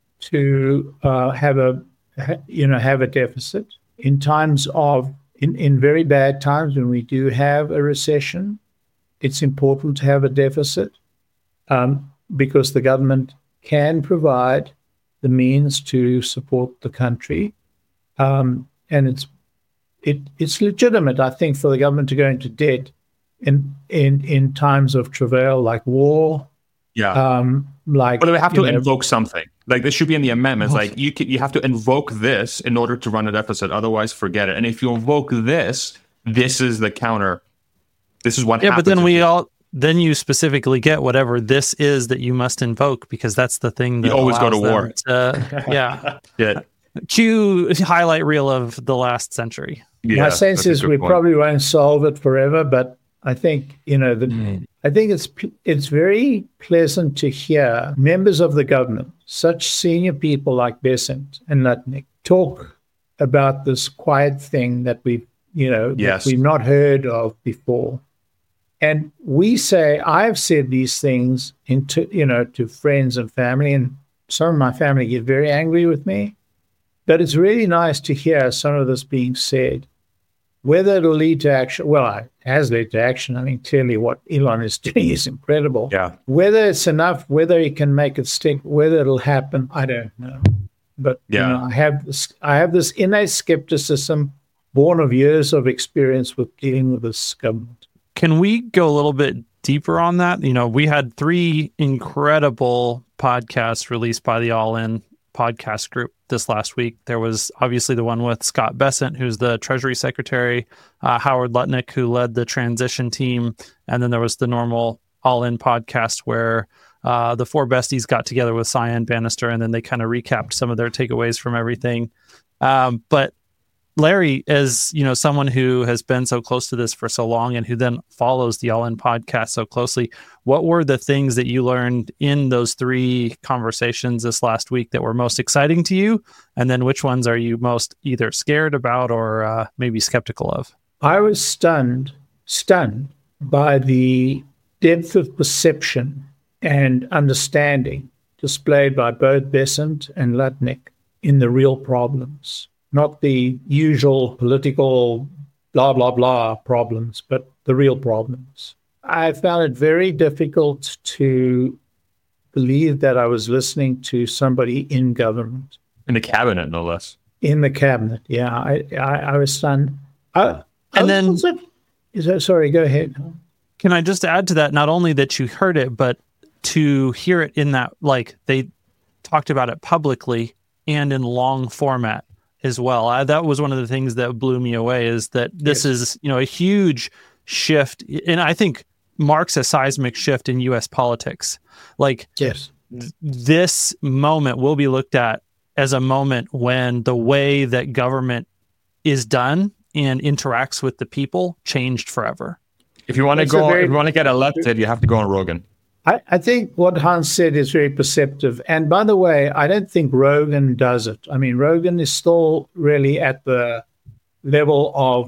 to uh, have a ha- you know have a deficit in times of in, in very bad times when we do have a recession. It's important to have a deficit um, because the government can provide the means to support the country, um, and it's it it's legitimate, I think, for the government to go into debt in in in times of travail like war, Yeah. um, like but they have you to know, invoke something. Like this should be in the amendments. Like you can, you have to invoke this in order to run a deficit. Otherwise, forget it. And if you invoke this, this is the counter. This is what Yeah, but happens. then if we you- all then you specifically get whatever this is that you must invoke because that's the thing that You always go to allows war. them to- yeah, Yeah. cue highlight reel of the last century. Yeah, My sense that's a is good we point. probably won't solve it forever, but I think you know the. I think it's it's very pleasant to hear members of the government, such senior people like Besant and Lutnick, talk about this quiet thing that we've you know Yes. that we've not heard of before. And we say, I've said these things into, you know, to friends and family, and some of my family get very angry with me. But it's really nice to hear some of this being said Whether it'll lead to action, well, it has led to action. I mean, clearly what Elon is doing is incredible. Yeah. Whether it's enough, whether he can make it stick, whether it'll happen, I don't know. But Yeah. you know, I have this, I have this innate skepticism born of years of experience with dealing with this government. Can we go a little bit deeper on that? You know, we had three incredible podcasts released by the All In podcast group this last week. There was obviously the one with Scott Bessent, who's the Treasury Secretary, uh, Howard Lutnick, who led the transition team, and then there was the normal All In podcast where uh, the four besties got together with Cyan Bannister, and then they kind of recapped some of their takeaways from everything. Um, but Larry, as you know, someone who has been so close to this for so long and who then follows the All In podcast so closely, what were the things that you learned in those three conversations this last week that were most exciting to you? And then which ones are you most either scared about or uh, maybe skeptical of? I was stunned, stunned by the depth of perception and understanding displayed by both Bessent and Lutnick in the real problems. Not the usual political blah, blah, blah problems, but the real problems. I found it very difficult to believe that I was listening to somebody in government. In the cabinet, no less. In the cabinet, yeah. I, I, I was stunned. I, And I then- was, is that, sorry, go ahead. Can I just add to that, not only that you heard it, but to hear it in that, like they talked about it publicly and in long format as well. I, that was one of the things that blew me away, is that this Yes. is, you know, a huge shift. And I think marks a seismic shift in U S politics. Like Yes. th- this moment will be looked at as a moment when the way that government is done and interacts with the people changed forever. If you want to That's a go, very- if you want to get elected, you have to go on Rogan. I, I think what Hans said is very perceptive. And by the way, I don't think Rogan does it. I mean, Rogan is still really at the level of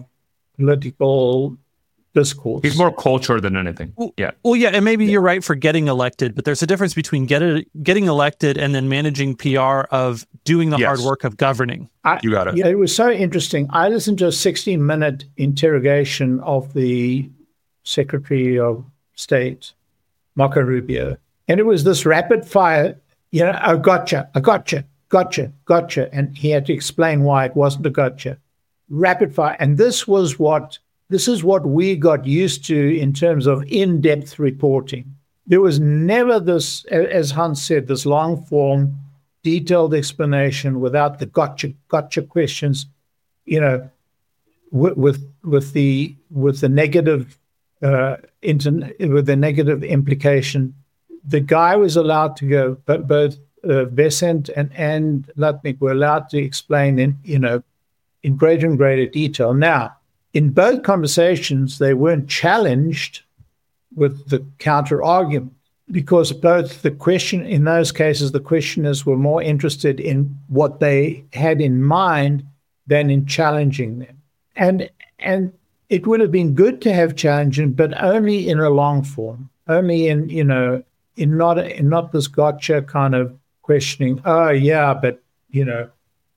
political discourse. He's more culture than anything. Yeah. Well, yeah, and maybe you're right for getting elected, but there's a difference between get it, getting elected and then managing P R of doing the Yes. hard work of governing. I, You got it. Yeah, it was so interesting. I listened to a sixty-minute interrogation of the Secretary of State, Marco Rubio, and it was this rapid fire, you know, oh, gotcha, a gotcha, gotcha, gotcha. And he had to explain why it wasn't a gotcha. Rapid fire. And this was what, this is what we got used to in terms of in-depth reporting. There was never this, a- as Hans said, this long form, detailed explanation without the gotcha, gotcha questions, you know, with, with, with the, with the negative, uh, inter- with the negative implication. The guy was allowed to go, but both uh, Bessent and, and Lutnick were allowed to explain in, you know, in greater and greater detail. Now, in both conversations, they weren't challenged with the counter argument, because both the question, in those cases, the questioners were more interested in what they had in mind than in challenging them. And, and it would have been good to have challenging, but only in a long form, only in, you know, in not, in not this gotcha kind of questioning. Oh, yeah, but, you know,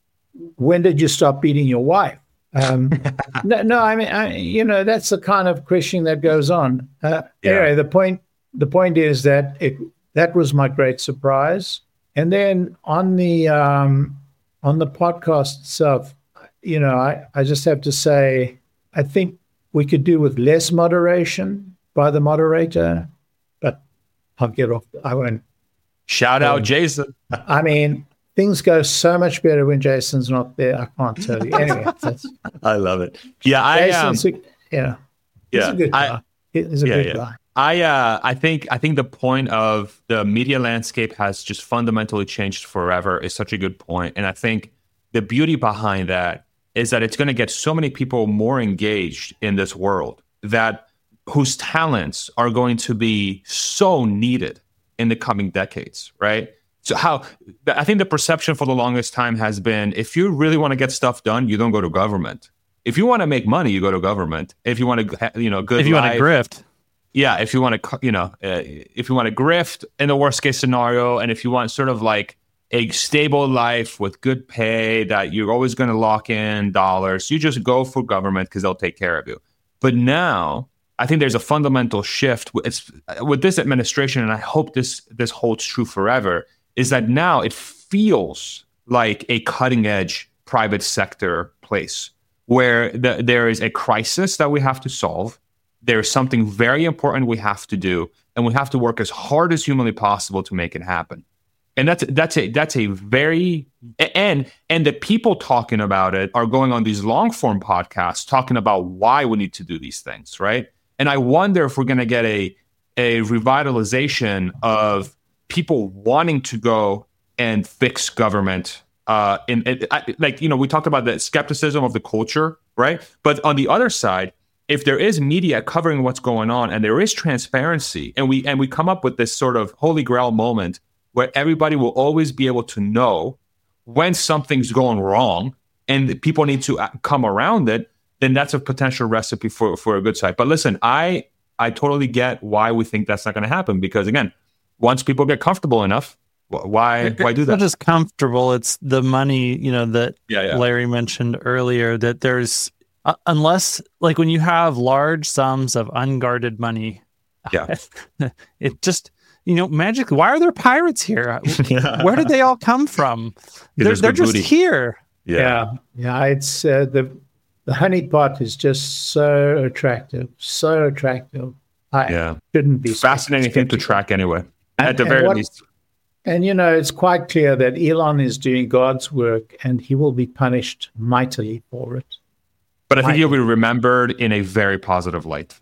when did you stop beating your wife? Um, no, no, I mean, I, you know, that's the kind of questioning that goes on. Uh, Yeah. Anyway, the point, the point is that it, that was my great surprise. And then on the um, on the podcast itself, you know, I, I just have to say, I think we could do with less moderation by the moderator, but I'll get off. I won't. Shout out Jason. I mean, things go so much better when Jason's not there. I can't tell you. Anyway, that's, I love it. Yeah, I um, Jason's, a- yeah, he's yeah, a good I- guy. He's a yeah, good yeah. guy. I uh, I think I think the point of the media landscape has just fundamentally changed forever is such a good point, and I think the beauty behind that is that it's going to get so many people more engaged in this world that whose talents are going to be so needed in the coming decades, right? So how I think the perception for the longest time has been, if you really want to get stuff done, you don't go to government. If you want to make money, you go to government. If you want to, you know, good If you want life, to grift. yeah, if you want to, you know, uh, if you want to grift in the worst case scenario, and if you want sort of like a stable life with good pay, that you're always going to lock in dollars. You just go for government because they'll take care of you. But now, I think there's a fundamental shift. It's, with this administration, and I hope this this holds true forever, is that now it feels like a cutting-edge private sector place where the, there is a crisis that we have to solve. There's something very important we have to do, and we have to work as hard as humanly possible to make it happen. And that's that's a that's a very and and the people talking about it are going on these long form podcasts talking about why we need to do these things, right? And I wonder if we're going to get a a revitalization of people wanting to go and fix government. Uh, in, in I, like you know, we talked about the skepticism of the culture, right? But on the other side, if there is media covering what's going on and there is transparency, and we and we come up with this sort of holy grail moment where everybody will always be able to know when something's going wrong and people need to come around it, then that's a potential recipe for, for a good side. But listen, I I totally get why we think that's not going to happen, because again, once people get comfortable enough, why why do that? It's not just comfortable, it's the money, you know, that yeah, yeah. Larry mentioned earlier, that there's, uh, unless, like when you have large sums of unguarded money, yeah, it just... You know, magically, why are there pirates here? Where did they all come from? They're, they're just booty. here. Yeah, yeah. yeah it's uh, the the honeypot is just so attractive, so attractive. I yeah, shouldn't be fascinating thing to track anyway. And, at the very what, least. And you know, it's quite clear that Elon is doing God's work, and he will be punished mightily for it. But I think he'll be remembered in a very positive light.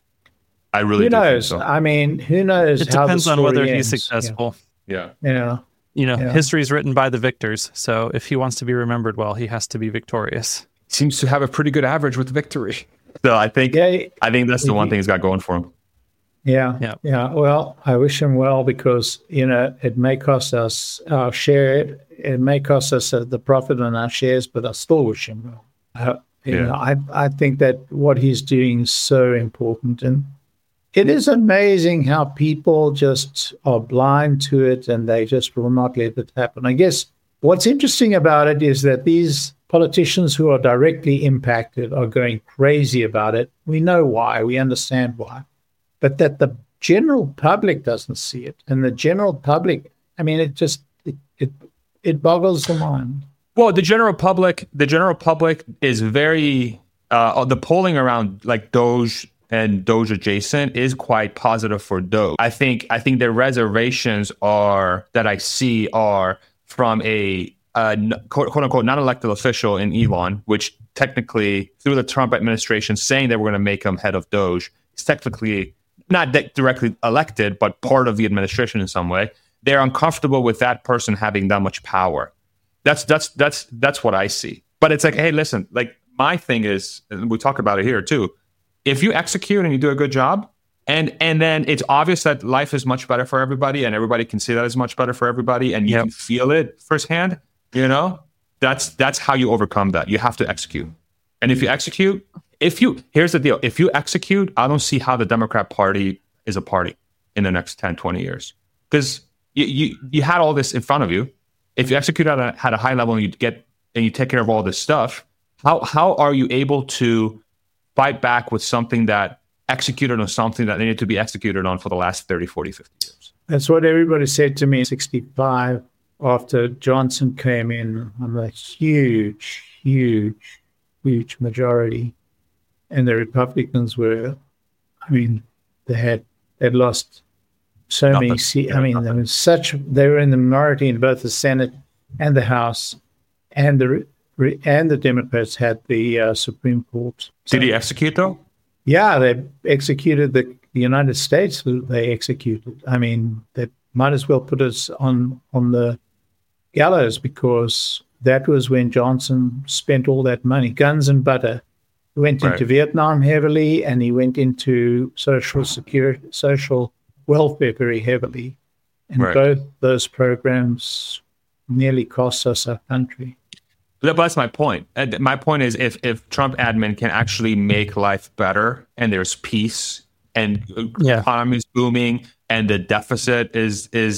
I really who do knows? think so. I mean, who knows? It how depends the on whether story he's ends. successful. Yeah. Yeah. You know, yeah. history is written by the victors. So if he wants to be remembered well, he has to be victorious. Seems to have a pretty good average with victory. So I think yeah, I think that's the one thing he's got going for him. Yeah. Yeah. Yeah. Well, I wish him well, because, you know, it may cost us our share. It may cost us uh, the profit on our shares, but I still wish him well. Uh, you Yeah. know, I, I think that what he's doing is so important. And it is amazing how people just are blind to it and they just will not let it happen. I guess what's interesting about it is that these politicians who are directly impacted are going crazy about it. We know why. We understand why. But that the general public doesn't see it. And the general public, I mean, it just, it it, it boggles the mind. Well, the general public, the general public is very, uh, the polling around like Doge and Doge adjacent is quite positive for Doge. I think I think the reservations are that I see are from a uh, quote, quote unquote non-elected official in Elon, which technically through the Trump administration saying that we're going to make him head of Doge, is technically not de- directly elected, but part of the administration in some way. They're uncomfortable with that person having that much power. That's that's that's that's what I see. But it's like, hey, listen, like my thing is, and we talk about it here too. If you execute and you do a good job, and and then it's obvious that life is much better for everybody, and everybody can see that it's much better for everybody, and you Yep. can feel it firsthand, you know, that's that's how you overcome that. You have to execute. And if you execute, if you here's the deal, if you execute, I don't see how the Democrat Party is a party in the next ten, twenty years. Because you, you you had all this in front of you. If you execute at a, at a high level and you get and you take care of all this stuff, how how are you able to fight back with something that executed on something that needed to be executed on for the last thirty, forty, fifty years? That's what everybody said to me in sixty-five after Johnson came in. I'm a huge, huge, huge majority. And the Republicans were, I mean, they had they'd lost so Nothing. many seats. Yeah, I mean, nothing. there was such, they were in the minority in both the Senate and the House, and the re- and the Democrats had the uh, Supreme Court. Did he execute though? Yeah, they executed the, the United States. They executed. I mean, they might as well put us on on the gallows, because that was when Johnson spent all that money, guns and butter. He went Right. into Vietnam heavily, and he went into social security, social welfare very heavily, and Right. both those programs nearly cost us our country. But that's my point. And my point is, if if Trump admin can actually make life better, and there's peace, and Yeah. economy is booming, and the deficit is is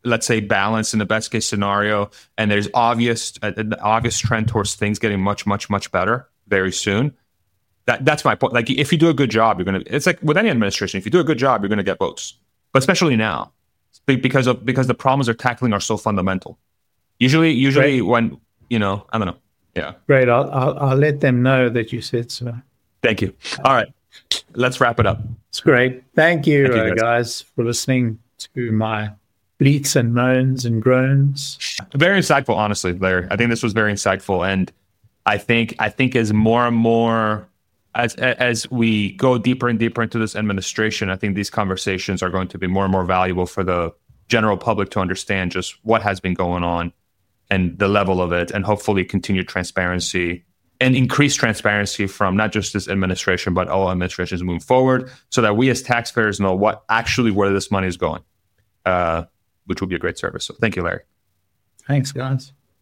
let's say, balance in the best case scenario, and there's obvious an obvious trend towards things getting much, much, much better very soon. That that's my point. Like, if you do a good job, you're gonna. It's like with any administration. If you do a good job, you're gonna get votes. But especially now, because of because the problems they're tackling are so fundamental. Usually, usually Great. when you know, I don't know. Yeah. Great. I'll, I'll I'll let them know that you said so. Thank you. All right, let's wrap it up. It's great. Thank you, Thank you uh, guys. guys, for listening to my bleats and moans and groans. Very insightful, honestly, Larry. I think this was very insightful, and I think I think as more and more as as we go deeper and deeper into this administration, I think these conversations are going to be more and more valuable for the general public to understand just what has been going on and the level of it, and hopefully continued transparency and increased transparency from not just this administration, but all administrations moving forward, so that we as taxpayers know what actually where this money is going, uh, which will be a great service. So thank you, Larry. Thanks, guys.